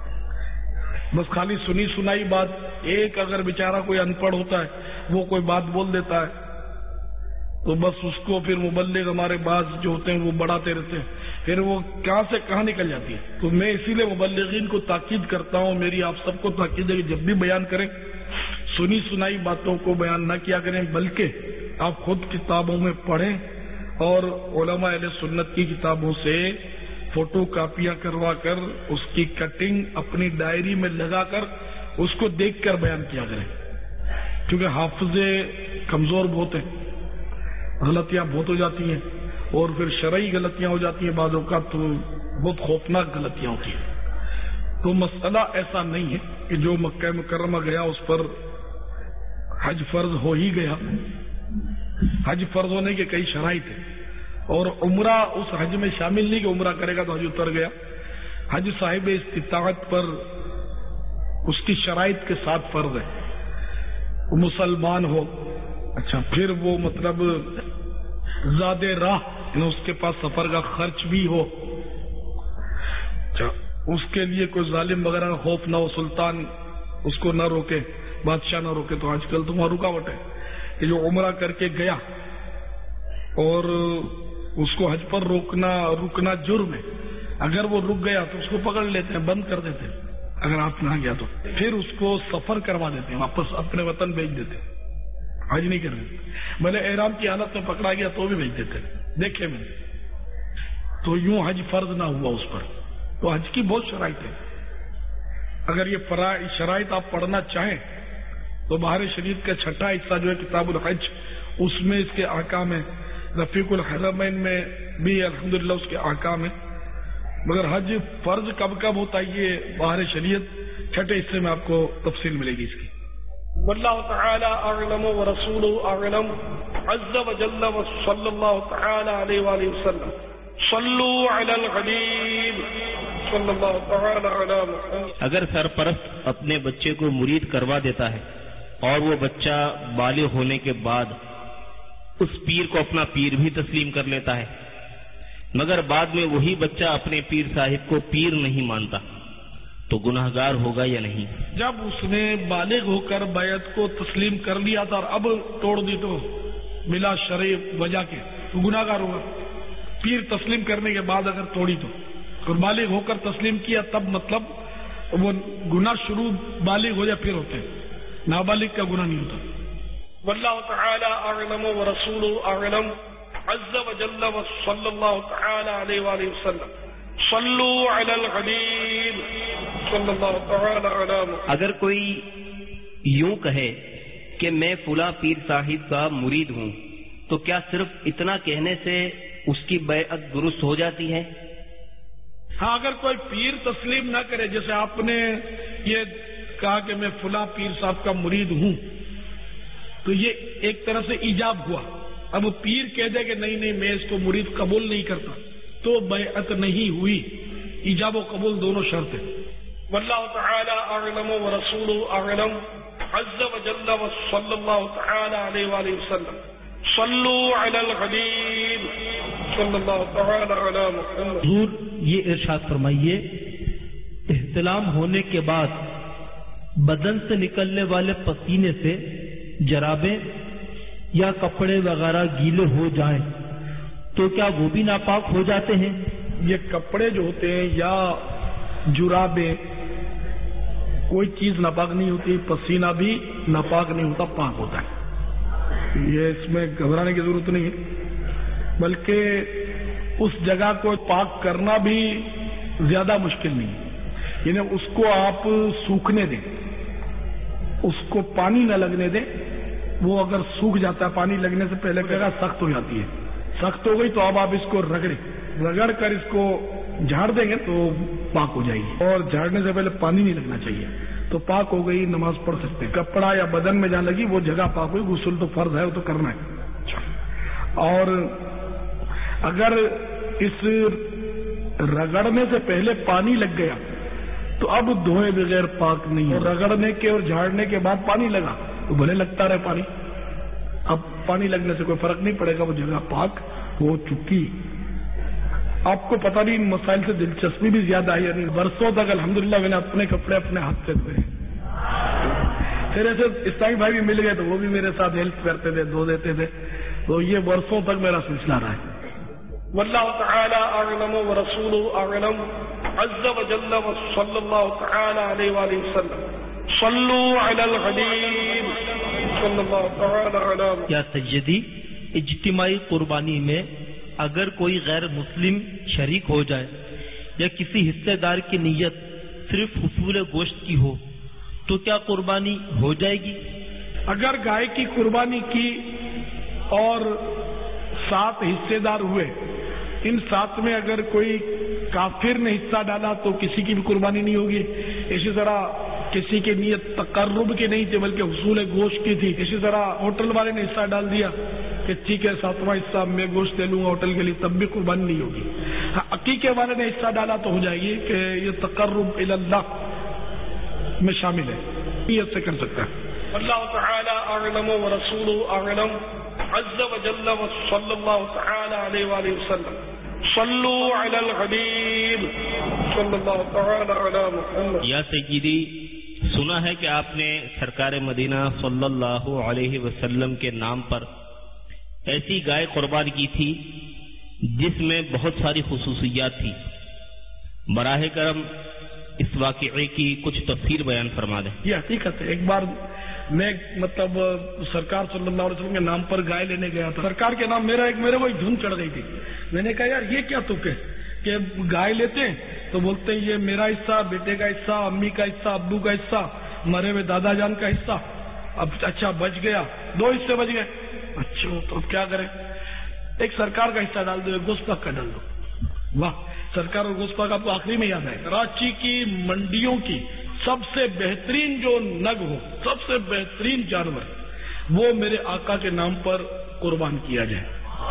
بس خالی سنی سنائی بات۔ ایک اگر بیچارہ کوئی ان پڑھ ہوتا ہے وہ کوئی بات بول دیتا ہے تو بس اس کو پھر مبلغ ہمارے بعض جو ہوتے ہیں وہ بڑھاتے رہتے ہیں، پھر وہ کہاں سے کہاں نکل جاتی ہے۔ تو میں اسی لیے مبلغین کو تاکید کرتا ہوں، میری آپ سب کو تاکید ہے کہ جب بھی بیان کریں سنی سنائی باتوں کو بیان نہ کیا کریں، بلکہ آپ خود کتابوں میں پڑھیں اور علماء اہل سنت کی کتابوں سے فوٹو کاپیاں کروا کر اس کی کٹنگ اپنی ڈائری میں لگا کر اس کو دیکھ کر بیان کیا کریں، کیونکہ حافظے کمزور بہت ہیں، غلطیاں بہت ہو جاتی ہیں اور پھر شرعی غلطیاں ہو جاتی ہیں، بعض اوقات تو بہت خوفناک غلطیاں ہوتی ہیں۔ تو مسئلہ ایسا نہیں ہے کہ جو مکہ مکرمہ گیا اس پر حج فرض ہو ہی گیا، حج فرض ہونے کے کئی شرائط ہیں، اور عمرہ اس حج میں شامل نہیں کہ عمرہ کرے گا تو حج اتر گیا۔ حج صاحب استطاعت پر اس کی شرائط کے ساتھ فرض ہے، وہ مسلمان ہو، اچھا پھر وہ مطلب زیادہ راہ یعنی اس کے پاس سفر کا خرچ بھی ہو، اچھا اس کے لیے کوئی ظالم وغیرہ کا خوف نہ ہو، سلطان اس کو نہ روکے، بادشاہ نہ روکے، تو آج کل تو وہاں رکاوٹ ہے کہ جو عمرہ کر کے گیا اور اس کو حج پر روکنا رکنا جرم ہے، اگر وہ رک گیا تو اس کو پکڑ لیتے ہیں، بند کر دیتے ہیں، اگر آپ نہ گیا تو پھر اس کو سفر کروا دیتے ہیں، واپس اپنے وطن بھیج دیتے ہیں، حج نہیں کر رہے، بھلے احرام کی حالت میں پکڑا گیا تو بھی بھیج دیتے ہیں، دیکھے میں تو یوں حج فرض نہ ہوا اس پر۔ تو حج کی بہت شرائط ہے، اگر یہ شرائط آپ پڑھنا چاہیں تو بہار شریف کا چھٹا حصہ جو ہے کتاب الحج، اس میں اس کے احکام ہیں، رفیق الحرمین میں بھی الحمدللہ اس کے احکام ہیں، مگر حج فرض کب کب ہوتا ہے یہ بہار شریعت چھٹے حصے میں آپ کو تفصیل ملے گی اس کی۔ واللہ تعالی اعلم ورسولہ اعلم عز وجل وصلی اللہ تعالی علیہ وآلہ وسلم۔ صلو علی الحبیب صلی اللہ تعالی علی محمد۔ اگر سرپرست اپنے بچے کو مرید کروا دیتا ہے اور وہ بچہ بالغ ہونے کے بعد اس پیر کو اپنا پیر بھی تسلیم کر لیتا ہے، مگر بعد میں وہی بچہ اپنے پیر صاحب کو پیر نہیں مانتا، تو گناہگار ہوگا یا نہیں؟ جب اس نے بالغ ہو کر بیعت کو تسلیم کر لیا تھا اور اب توڑ دی تو بلا شرعی وجہ کے، تو گناہگار ہوگا۔ پیر تسلیم کرنے کے بعد اگر توڑی تو، اور بالغ ہو کر تسلیم کیا تب مطلب وہ گناہ شروع بالغ ہو جائے پھر ہوتے ہیں، نابالغ کا گناہ نہیں ہوتا۔ واللہ تعالی اعلم ورسولہ اعلم عز وجل وصلی اللہ تعالی علیہ وآلہ وسلم صلو علی الحبیب صلی اللہ تعالی علی محمد۔ اگر کوئی یوں کہے کہ میں فلاں پیر صاحب کا مرید ہوں تو کیا صرف اتنا کہنے سے اس کی بیعت درست ہو جاتی ہے؟ ہاں، اگر کوئی پیر تسلیم نہ کرے، جیسے آپ نے یہ کہا کہ میں فلاں پیر صاحب کا مرید ہوں، تو یہ ایک طرح سے ایجاب ہوا۔ اب پیر کہہ دے کہ نہیں نہیں میں اس کو مرید قبول نہیں کرتا، تو بیعت نہیں ہوئی۔ ایجاب و قبول دونوں شرط ہیں۔ واللہ تعالی اعلم ورسولہ اعلم عز وجل وصلی اللہ تعالی علیہ وآلہ وسلم صلو علی الحبیب صلی اللہ تعالی علی محمد۔ حضور یہ ارشاد فرمائیے، احتلام ہونے کے بعد بدن سے نکلنے والے پسینے سے جرابیں یا کپڑے وغیرہ گیلے ہو جائیں تو کیا وہ بھی ناپاک ہو جاتے ہیں؟ یہ کپڑے جو ہوتے ہیں یا جرابیں، کوئی چیز ناپاک نہیں ہوتی، پسینہ بھی ناپاک نہیں ہوتا، پاک ہوتا ہے۔ یہ اس میں گھبرانے کی ضرورت نہیں ہے، بلکہ اس جگہ کو پاک کرنا بھی زیادہ مشکل نہیں ہے۔ یعنی اس کو آپ سوکھنے دیں، اس کو پانی نہ لگنے دیں۔ وہ اگر سوکھ جاتا ہے پانی لگنے سے پہلے جگہ سخت ہو جاتی ہے، سخت ہو گئی تو اب آپ اس کو رگڑیں، رگڑ کر اس کو جھاڑ دیں گے تو پاک ہو جائے گی، اور جھاڑنے سے پہلے پانی نہیں لگنا چاہیے، تو پاک ہو گئی، نماز پڑھ سکتے ہیں۔ کپڑا یا بدن میں جہاں لگی وہ جگہ پاک ہوئی، غسل تو فرض ہے، وہ تو کرنا ہے۔ اور اگر اس رگڑنے سے پہلے پانی لگ گیا تو اب دھوئے بغیر پاک نہیں ہے۔ رگڑنے کے اور جھاڑنے کے بعد پانی لگا تو بھلے لگتا رہے پانی، اب پانی لگنے سے کوئی فرق نہیں پڑے گا، وہ جگہ پاک ہو چکی۔ آپ کو پتہ نہیں مسائل سے دلچسپی بھی زیادہ ہے، یعنی برسوں تک الحمدللہ میں نے اپنے کپڑے اپنے ہاتھ سے دھوئے۔ پھر ایسے اسلامی بھائی بھی مل گئے تو وہ بھی میرے ساتھ ہیلپ کرتے تھے، دھو دیتے تھے، تو یہ برسوں تک میرا سلسلہ رہا ہے۔ واللہ تعالی اعلم ورسولہ اعلم عز وجل وصلی اللہ تعالی علیہ وآلہ وسلم صلو علی الحبیب صلی اللہ تعالی علی محمد۔ یا سیدی، اجتماعی قربانی میں اگر کوئی غیر مسلم شریک ہو جائے یا کسی حصے دار کی نیت صرف حصول گوشت کی ہو تو کیا قربانی ہو جائے گی؟ اگر گائے کی قربانی کی اور سات حصے دار ہوئے، ان سات میں اگر کوئی کافر نے حصہ ڈالا تو کسی کی بھی قربانی نہیں ہوگی۔ اسی طرح کسی کی نیت تقرب کی نہیں تھی بلکہ حصول گوشت کی تھی، اسی طرح ہوٹل والے نے حصہ ڈال دیا کہ ٹھیک ہے ساتواں حصہ میں گوشت لے لوں گا ہوٹل کے لیے، تب بھی قربانی نہیں ہوگی۔ ہاں، عقیقے والے نے حصہ ڈالا تو ہو جائے گی کہ یہ تقرب الی اللہ میں شامل ہے، نیت سے کر سکتا ہے۔ اللہ تعالی اعلم ورسولہ اعلم عز وجل وصلی اللہ تعالی علیہ وآلہ وسلم صلو علی الحبیب صلی اللہ تعالی علی محمد۔ یا سیدی، سنا ہے کہ آپ نے سرکار مدینہ صلی اللہ علیہ وسلم کے نام پر ایسی گائے قربان کی تھی جس میں بہت ساری خصوصیات تھی۔ براہ کرم اس واقعے کی کچھ تفسیر بیان فرما دیں۔ یہ حقیقت ہے، ایک بار میں مطلب سرکار صلی اللہ علیہ وسلم کے نام پر گائے لینے گیا تھا، سرکار کے نام میرا ایک میرے کو دھن چڑھ گئی تھی۔ میں نے کہا یار یہ کیا تک ہے کہ گائے لیتے ہیں تو بولتے ہیں یہ میرا حصہ، بیٹے کا حصہ، امی کا حصہ، ابو کا حصہ، مرے ہوئے دادا جان کا حصہ۔ اب اچھا بچ گیا، دو حصے بچ گئے، اچھا تو اب کیا کریں؟ ایک سرکار کا حصہ ڈال دو، ایک گوشت پاک کا ڈال دو۔ واہ، سرکار اور گوشت پاک آپ کو آخری میں یاد ہے۔ کراچی کی منڈیوں کی سب سے بہترین جو نگ ہو، سب سے بہترین جانور، وہ میرے آقا کے نام پر قربان کیا جائے۔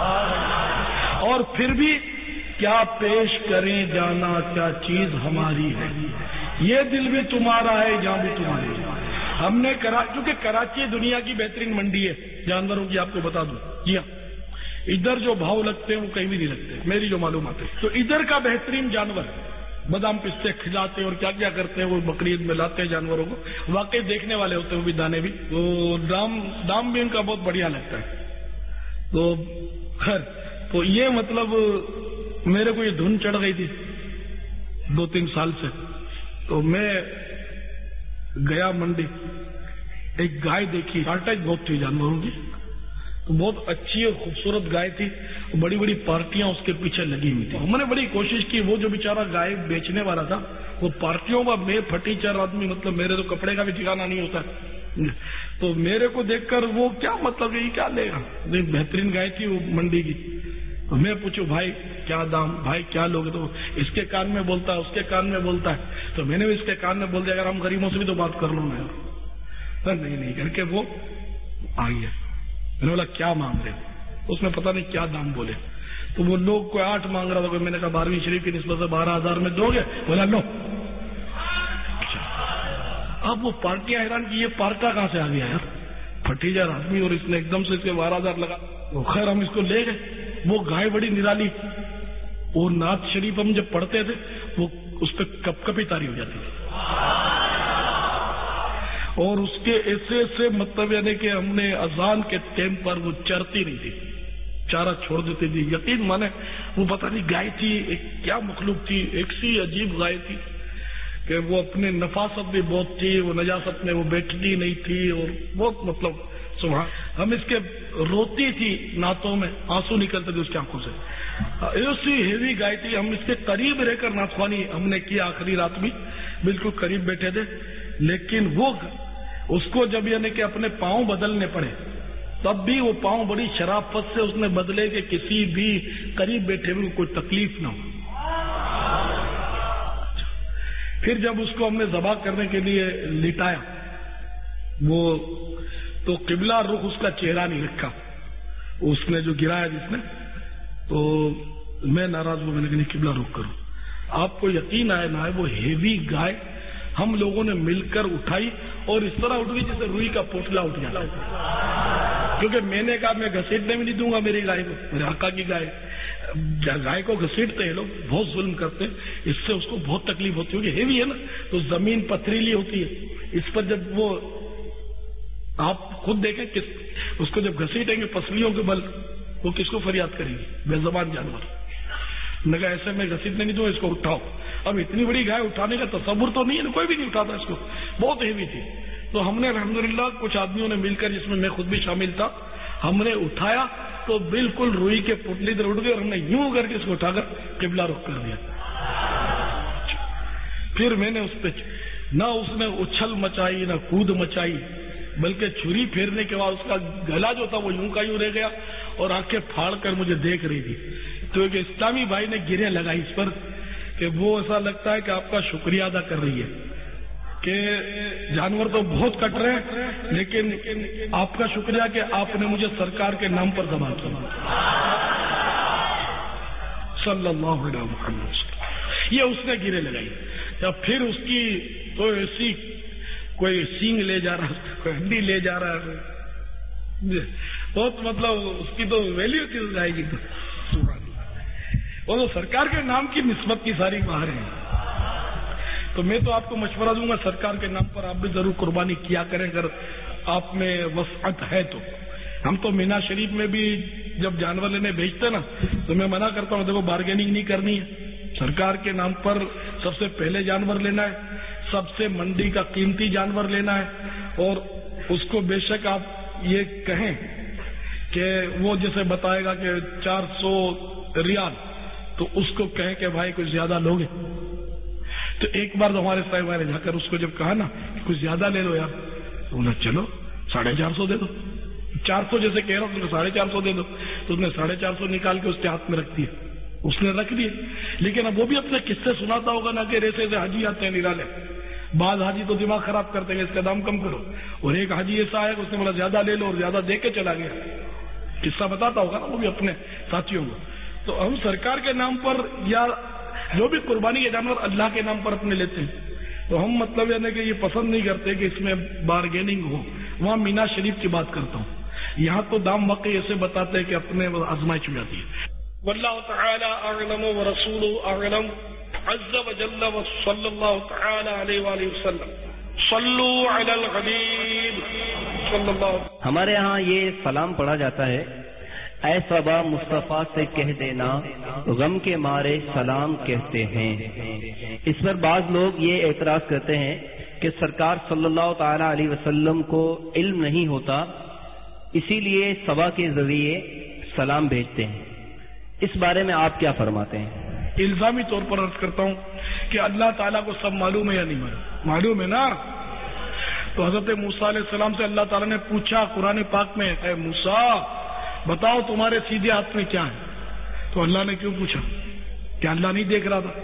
اور پھر بھی کیا پیش کریں جانا، کیا چیز ہماری ہے، یہ دل بھی تمہارا ہے، جان بھی تمہاری ہے۔ ہم نے کرا کیونکہ کراچی دنیا کی بہترین منڈی ہے جانوروں کی، آپ کو بتا دوں. جی ہاں، ادھر جو بھاؤ لگتے ہیں وہ کہیں بھی نہیں لگتے میری جو معلومات ہے. تو ادھر کا بہترین جانور بادام پستے کھلاتے ہیں اور کیا کیا کرتے ہیں وہ بقرعید میں لاتے ہیں جانوروں کو. واقعی دیکھنے والے ہوتے ہیں وہ بھی دانے بھی، تو دام دام بھی ان کا بہت بڑھیا لگتا ہے. تو خیر، تو یہ مطلب میرے کو یہ دھن چڑھ گئی تھی دو تین سال سے. تو میں گیا منڈی، ایک گائے دیکھی، شارٹیج بہت تھی جانوروں کی، تو بہت اچھی اور خوبصورت گائے تھی، بڑی بڑی پارٹیاں اس کے پیچھے لگی ہوئی تھی. ہم نے بڑی کوشش کی، وہ جو بیچارہ گائے بیچنے والا تھا وہ پارٹیوں کا میں پھٹی چار آدمی، مطلب میرے تو کپڑے کا بھی ٹھکانا نہیں ہوتا. تو میرے کو دیکھ کر وہ کیا مطلب یہ کیا لے گا، بہترین گائے تھی وہ منڈی کی. تو میں پوچھوں بھائی کیا دام، بھائی کیا لوگ، تو اس کے کان میں بولتا ہے اس کے کان میں بولتا ہے. تو میں نے بھی اس کے کان میں بول دیا اگر ہم غریبوں سے بھی تو بات کر لوں میں. نہیں نہیں کر کے وہ آ گیا. میں نے بولا کیا مانگ رہے، اس نے پتہ نہیں کیا دام بولے. تو وہ لوگ کوئی آٹھ مانگ رہا تھا، میں نے کہا بارہویں شریف کی نسبت سے بارہ ہزار میں دو گے؟ بولا لو. اب وہ پارٹیاں حیران کی یہ پارٹا کہاں سے آ گیا یار، پھٹی جار آدمی، اور اس نے ایک دم سے اس کے بارہ ہزار لگا. تو خیر ہم اس کو لے گئے. وہ گائے بڑی نرالی، اور نعت شریف ہم جب پڑھتے تھے وہ اس پہ کپ کپی تاری ہو جاتی تھی، اور اس کے ایسے ایسے مطلب یعنی کہ ہم نے اذان کے ٹائم پر وہ چرتی نہیں تھی، چارہ چھوڑ دیتی تھی. یقین مانے وہ پتہ نہیں گائے تھی ایک کیا مخلوق تھی، ایک سی عجیب گائے تھی کہ وہ اپنے نفاست بھی بہت تھی، وہ نجاست میں وہ بیٹھتی نہیں تھی، اور بہت مطلب سبحان. ہم اس کے روتی تھی نعتوں میں، آنسو نکلتے تھے اس کی آنکھوں سے. ایسی ہیوی گائے تھی. ہم اس کے قریب رہ کر نعتخوانی ہم نے کی، آخری رات بھی بالکل قریب بیٹھے تھے. لیکن وہ اس کو جب یعنی کہ اپنے پاؤں بدلنے پڑے تب بھی وہ پاؤں بڑی شرافت سے اس نے بدلے کہ کسی بھی قریب بیٹھے ہوئے کوئی تکلیف نہ ہو. پھر جب اس کو ہم نے ذبح کرنے کے لیے لٹایا، وہ تو قبلہ رخ اس کا چہرہ نہیں رکھا، اس نے جو گرایا جس نے، تو میں ناراض ہوں، میں نے کہا نہیں قبلہ رخ کروں. آپ کو یقین آئے نہ آئے وہ ہیوی گائے ہم لوگوں نے مل کر اٹھائی، اور اس طرح اٹھ گئی جیسے روئی کا پوٹلا اٹھ جاتا ہے. کیونکہ میں نے کہا میں گھسیٹنے بھی نہیں دوں گا میری گائے کو، میرے آقا کی گائے. گائے کو گھسیٹتے ہیں لوگ، بہت ظلم کرتے ہیں، اس سے اس کو بہت تکلیف ہوتی ہے کیونکہ ہیوی ہے نا، تو زمین پتھریلی ہوتی ہے. اس پر جب وہ آپ خود دیکھیں کس اس کو جب گھسیٹیں گے پسلیوں کے بل، وہ کس کو فریاد کریں گے؟ بے زبان جانور. میں کہا ایسے میں گھسیٹنے نہیں دوں، اس کو اٹھاؤ. اب اتنی بڑی گائے اٹھانے کا تصور تو نہیں ہے، کوئی بھی نہیں اٹھاتا اس کو، بہت ہیوی تھی. تو ہم نے الحمدللہ کچھ آدمیوں نے مل کر، جس میں میں خود بھی شامل تھا، ہم نے اٹھایا تو بالکل روئی کے پتلی در اٹھ گئے، اور ہم نے یوں کر کے اس کو اٹھا کر قبلہ رخ کر دیا. پھر میں نے اس پہ نہ اس نے اچھل مچائی نہ کود مچائی، بلکہ چھری پھیرنے کے بعد اس کا گلا جو تھا وہ یوں کا یوں رہ گیا، اور آنکھیں پھاڑ کر مجھے دیکھ رہی تھی. تو ایک اسلامی بھائی نے گرے لگائی اس پر کہ وہ ایسا لگتا ہے کہ آپ کا شکریہ ادا کر رہی ہے کہ جانور تو بہت کٹ رہے ہیں، لیکن آپ کا شکریہ کہ آپ نے مجھے سرکار کے نام پر ذبح کیا صلی اللہ علیہ وسلم. یہ اس نے گرے لگائی. جب پھر اس کی تو ایسی کوئی سینگ لے جا رہا ہے، کوئی ہڈی لے جا رہا ہے، بہت مطلب اس کی تو ویلیو کی جائے گی. وہ تو سرکار کے نام کی نسبت کی ساری باہر ہیں. تو میں تو آپ کو مشورہ دوں گا سرکار کے نام پر آپ بھی ضرور قربانی کیا کریں اگر آپ میں وسعت ہے تو. ہم تو مینا شریف میں بھی جب جانور لینے بھیجتے نا تو میں منع کرتا ہوں، دیکھو بارگیننگ نہیں کرنی ہے، سرکار کے نام پر سب سے پہلے جانور لینا ہے، سب سے منڈی کا قیمتی جانور لینا ہے، اور اس کو بے شک آپ یہ کہیں کہ وہ جیسے بتائے گا کہ چار سو ریال، تو اس کو کہیں کہ بھائی کچھ زیادہ لوگے. تو ایک بار تو ہمارے صاحب نے جا کر اس کو جب کہا نا کہ کچھ زیادہ لے لو یار، تو انہیں چلو ساڑھے چار سو دے دو، چار سو جیسے کہہ رہا ہوں ساڑھے چار سو دے دو. تو اس نے ساڑھے چار سو نکال کے اس کے ہاتھ میں رکھ دیا، اس نے رکھ دیے. لیکن اب وہ بھی اپنے قصے سناتا ہوگا نا کہ ایسے ایسے حاجی آتے ہیں نرالے، بعض حاجی تو دماغ خراب کرتے ہیں اس کا دام کم کرو، اور ایک حاجی ایسا ہے کہ اس نے بولا زیادہ لے لو اور زیادہ دے کے چلا گیا. قصہ بتاتا ہوگا نا وہ بھی اپنے ساتھیوں کو. تو ہم سرکار کے نام پر یا جو بھی قربانی کے جانور اللہ کے نام پر اپنے لیتے ہیں، تو ہم مطلب یعنی کہ یہ پسند نہیں کرتے کہ اس میں بارگیننگ ہو. وہاں مینا شریف کی بات کرتا ہوں. یہاں تو دام واقعی ایسے بتاتے ہیں کہ اپنے آزمائش ہو جاتی ہے. واللہ تعالی اعلم ورسولہ اعلم عز وجل وصلی اللہ تعالی علیہ وآلہ وسلم. صلو علی الحبیب صلی اللہ. ہمارے ہاں یہ سلام پڑھا جاتا ہے، اے صبا مصطفیٰ سے کہہ دینا غم کے مارے سلام کہتے ہیں. اس پر بعض لوگ یہ اعتراض کرتے ہیں کہ سرکار صلی اللہ تعالی علیہ وسلم کو علم نہیں ہوتا، اسی لیے صبا کے ذریعے سلام بھیجتے ہیں. اس بارے میں آپ کیا فرماتے ہیں؟ الزامی طور پر عرض کرتا ہوں کہ اللہ تعالیٰ کو سب معلوم ہے یا نہیں معلوم؟ معلوم ہے نا. تو حضرت موسیٰ علیہ السلام سے اللہ تعالیٰ نے پوچھا قرآن پاک میں، اے موسیٰ بتاؤ تمہارے سیدھے ہاتھ میں کیا ہے؟ تو اللہ نے کیوں پوچھا؟ کیا اللہ نہیں دیکھ رہا تھا؟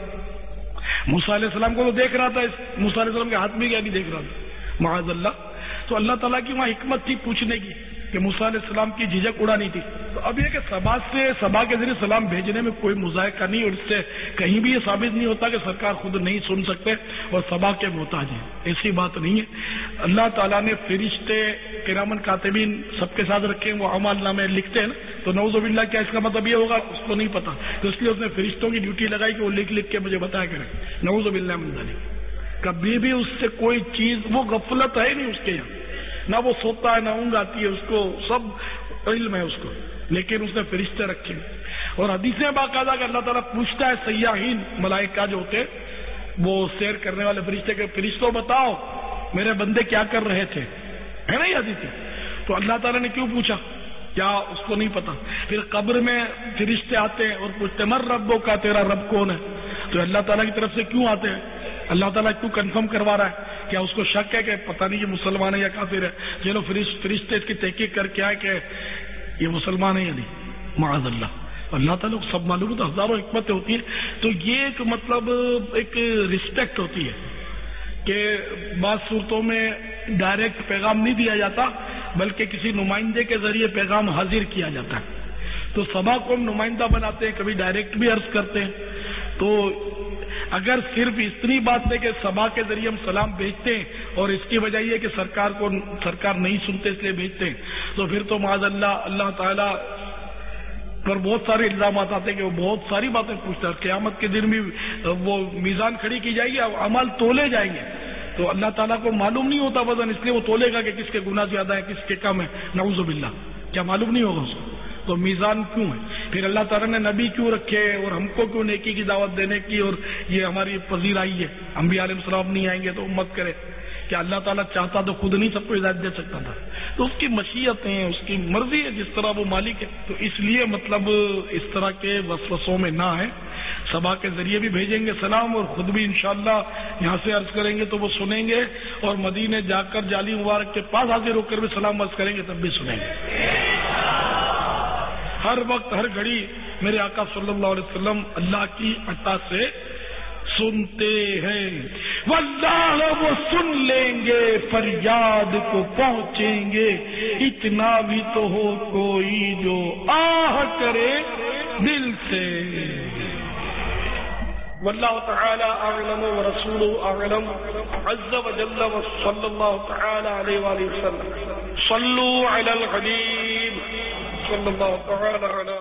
موسیٰ علیہ السلام کو تو دیکھ رہا تھا، موسیٰ علیہ السلام کے ہاتھ میں کیا نہیں دیکھ رہا تھا؟ معاذ اللہ. تو اللہ تعالیٰ کی وہاں حکمت تھی پوچھنے کی کہ موسیٰ علیہ السلام کی جھجک اڑانی تھی. تو اب یہ کہ سبا سے سبا کے ذریعے سلام بھیجنے میں کوئی مذائقہ نہیں، اور اس سے کہیں بھی یہ ثابت نہیں ہوتا کہ سرکار خود نہیں سن سکتے اور سبا کے محتاج ہیں. ایسی بات نہیں ہے. اللہ تعالیٰ نے فرشتے کرامن کاتبین سب کے ساتھ رکھے ہیں، وہ اعمال نامے لکھتے ہیں نا. تو نعوذ باللہ کیا اس کا مطلب یہ ہوگا اس کو نہیں پتا؟ تو اس لیے اس نے فرشتوں کی ڈیوٹی لگائی کہ وہ لکھ لکھ کے مجھے بتایا کریں. نعوذ باللہ من ذالک. کبھی بھی اس سے کوئی چیز، وہ غفلت ہے نہیں اس کے یہاں، نہ وہ سوتا ہے نہ اونگ آتی ہے، اس کو سب علم ہے اس کو، لیکن اس نے فرشتے رکھے. اور حدیثیں باقاعدہ کہ اللہ تعالیٰ پوچھتا ہے سیاحین ملائکہ جو ہوتے وہ سیر کرنے والے فرشتے کے، فرشتوں بتاؤ میرے بندے کیا کر رہے تھے، ہے نا یہ حدیث. تو اللہ تعالیٰ نے کیوں پوچھا؟ کیا اس کو نہیں پتا؟ پھر قبر میں فرشتے آتے ہیں اور پوچھتے مر ربوں کا، تیرا رب کون ہے؟ تو اللہ تعالیٰ کی طرف سے کیوں آتے ہیں؟ اللہ تعالیٰ کیوں کنفرم کروا رہا ہے؟ کیا اس کو شک ہے کہ پتہ نہیں یہ مسلمان ہے یا کافر ہے؟ چلو فرشتے اس کی تحقیق کر کے آئے کہ یہ مسلمان ہے یا نہیں. معاذ اللہ. اللہ تعالیٰ کو سب معلوم ہے، ہزاروں حکمتیں ہوتی ہیں. تو یہ ایک مطلب ایک رسپیکٹ ہوتی ہے کہ بعض صورتوں میں ڈائریکٹ پیغام نہیں دیا جاتا بلکہ کسی نمائندے کے ذریعے پیغام حاضر کیا جاتا ہے. تو سبا کو ہم نمائندہ بناتے ہیں، کبھی ڈائریکٹ بھی عرض کرتے ہیں. تو اگر صرف اتنی بات ہے کہ سبا کے ذریعے ہم سلام بھیجتے ہیں اور اس کی وجہ یہ کہ سرکار کو سرکار نہیں سنتے اس لیے بھیجتے ہیں، تو پھر تو معاذ اللہ اللہ تعالیٰ پر بہت سارے الزامات آتے ہیں کہ وہ بہت ساری باتیں پوچھتا ہے. قیامت کے دن بھی وہ میزان کھڑی کی جائے گی، اعمال تولے جائیں گے. تو اللہ تعالیٰ کو معلوم نہیں ہوتا وزن، اس لیے وہ تولے گا کہ کس کے گناہ زیادہ ہیں کس کے کم ہے. نعوذ باللہ. کیا معلوم نہیں ہوگا اس کو؟ تو میزان کیوں ہے؟ پھر اللہ تعالیٰ نے نبی کیوں رکھے اور ہم کو کیوں نیکی کی دعوت دینے کی؟ اور یہ ہماری پذیر آئی ہے، ہم بھی علیہ السلام نہیں آئیں گے تو امت کرے. کہ اللہ تعالیٰ چاہتا تو خود نہیں سب کو ہدایت دے سکتا تھا؟ تو اس کی مشیت ہے، اس کی مرضی ہے، جس طرح وہ مالک ہے. تو اس لیے مطلب اس طرح کے وسوسوں میں نہ ہے. سبا کے ذریعے بھی بھیجیں گے سلام، اور خود بھی انشاءاللہ یہاں سے عرض کریں گے تو وہ سنیں گے، اور مدینے جا کر جعلی مبارک کے پاس حاضر ہو کر بھی سلام عرض کریں گے تب بھی سنیں گے. ہر وقت ہر گھڑی میرے آقا صلی اللہ علیہ وسلم اللہ کی عطا سے سنتے ہیں. واللہ وہ سن لیں گے، فریاد کو پہنچیں گے، اتنا بھی تو ہو کوئی جو آہ کرے دل سے. واللہ تعالی اعلم ورسولہ اعلم عز وجل وصلی اللہ تعالی علیہ وآلہ وسلم. صلوا علی الحبیب صلی اللہ تعالی علی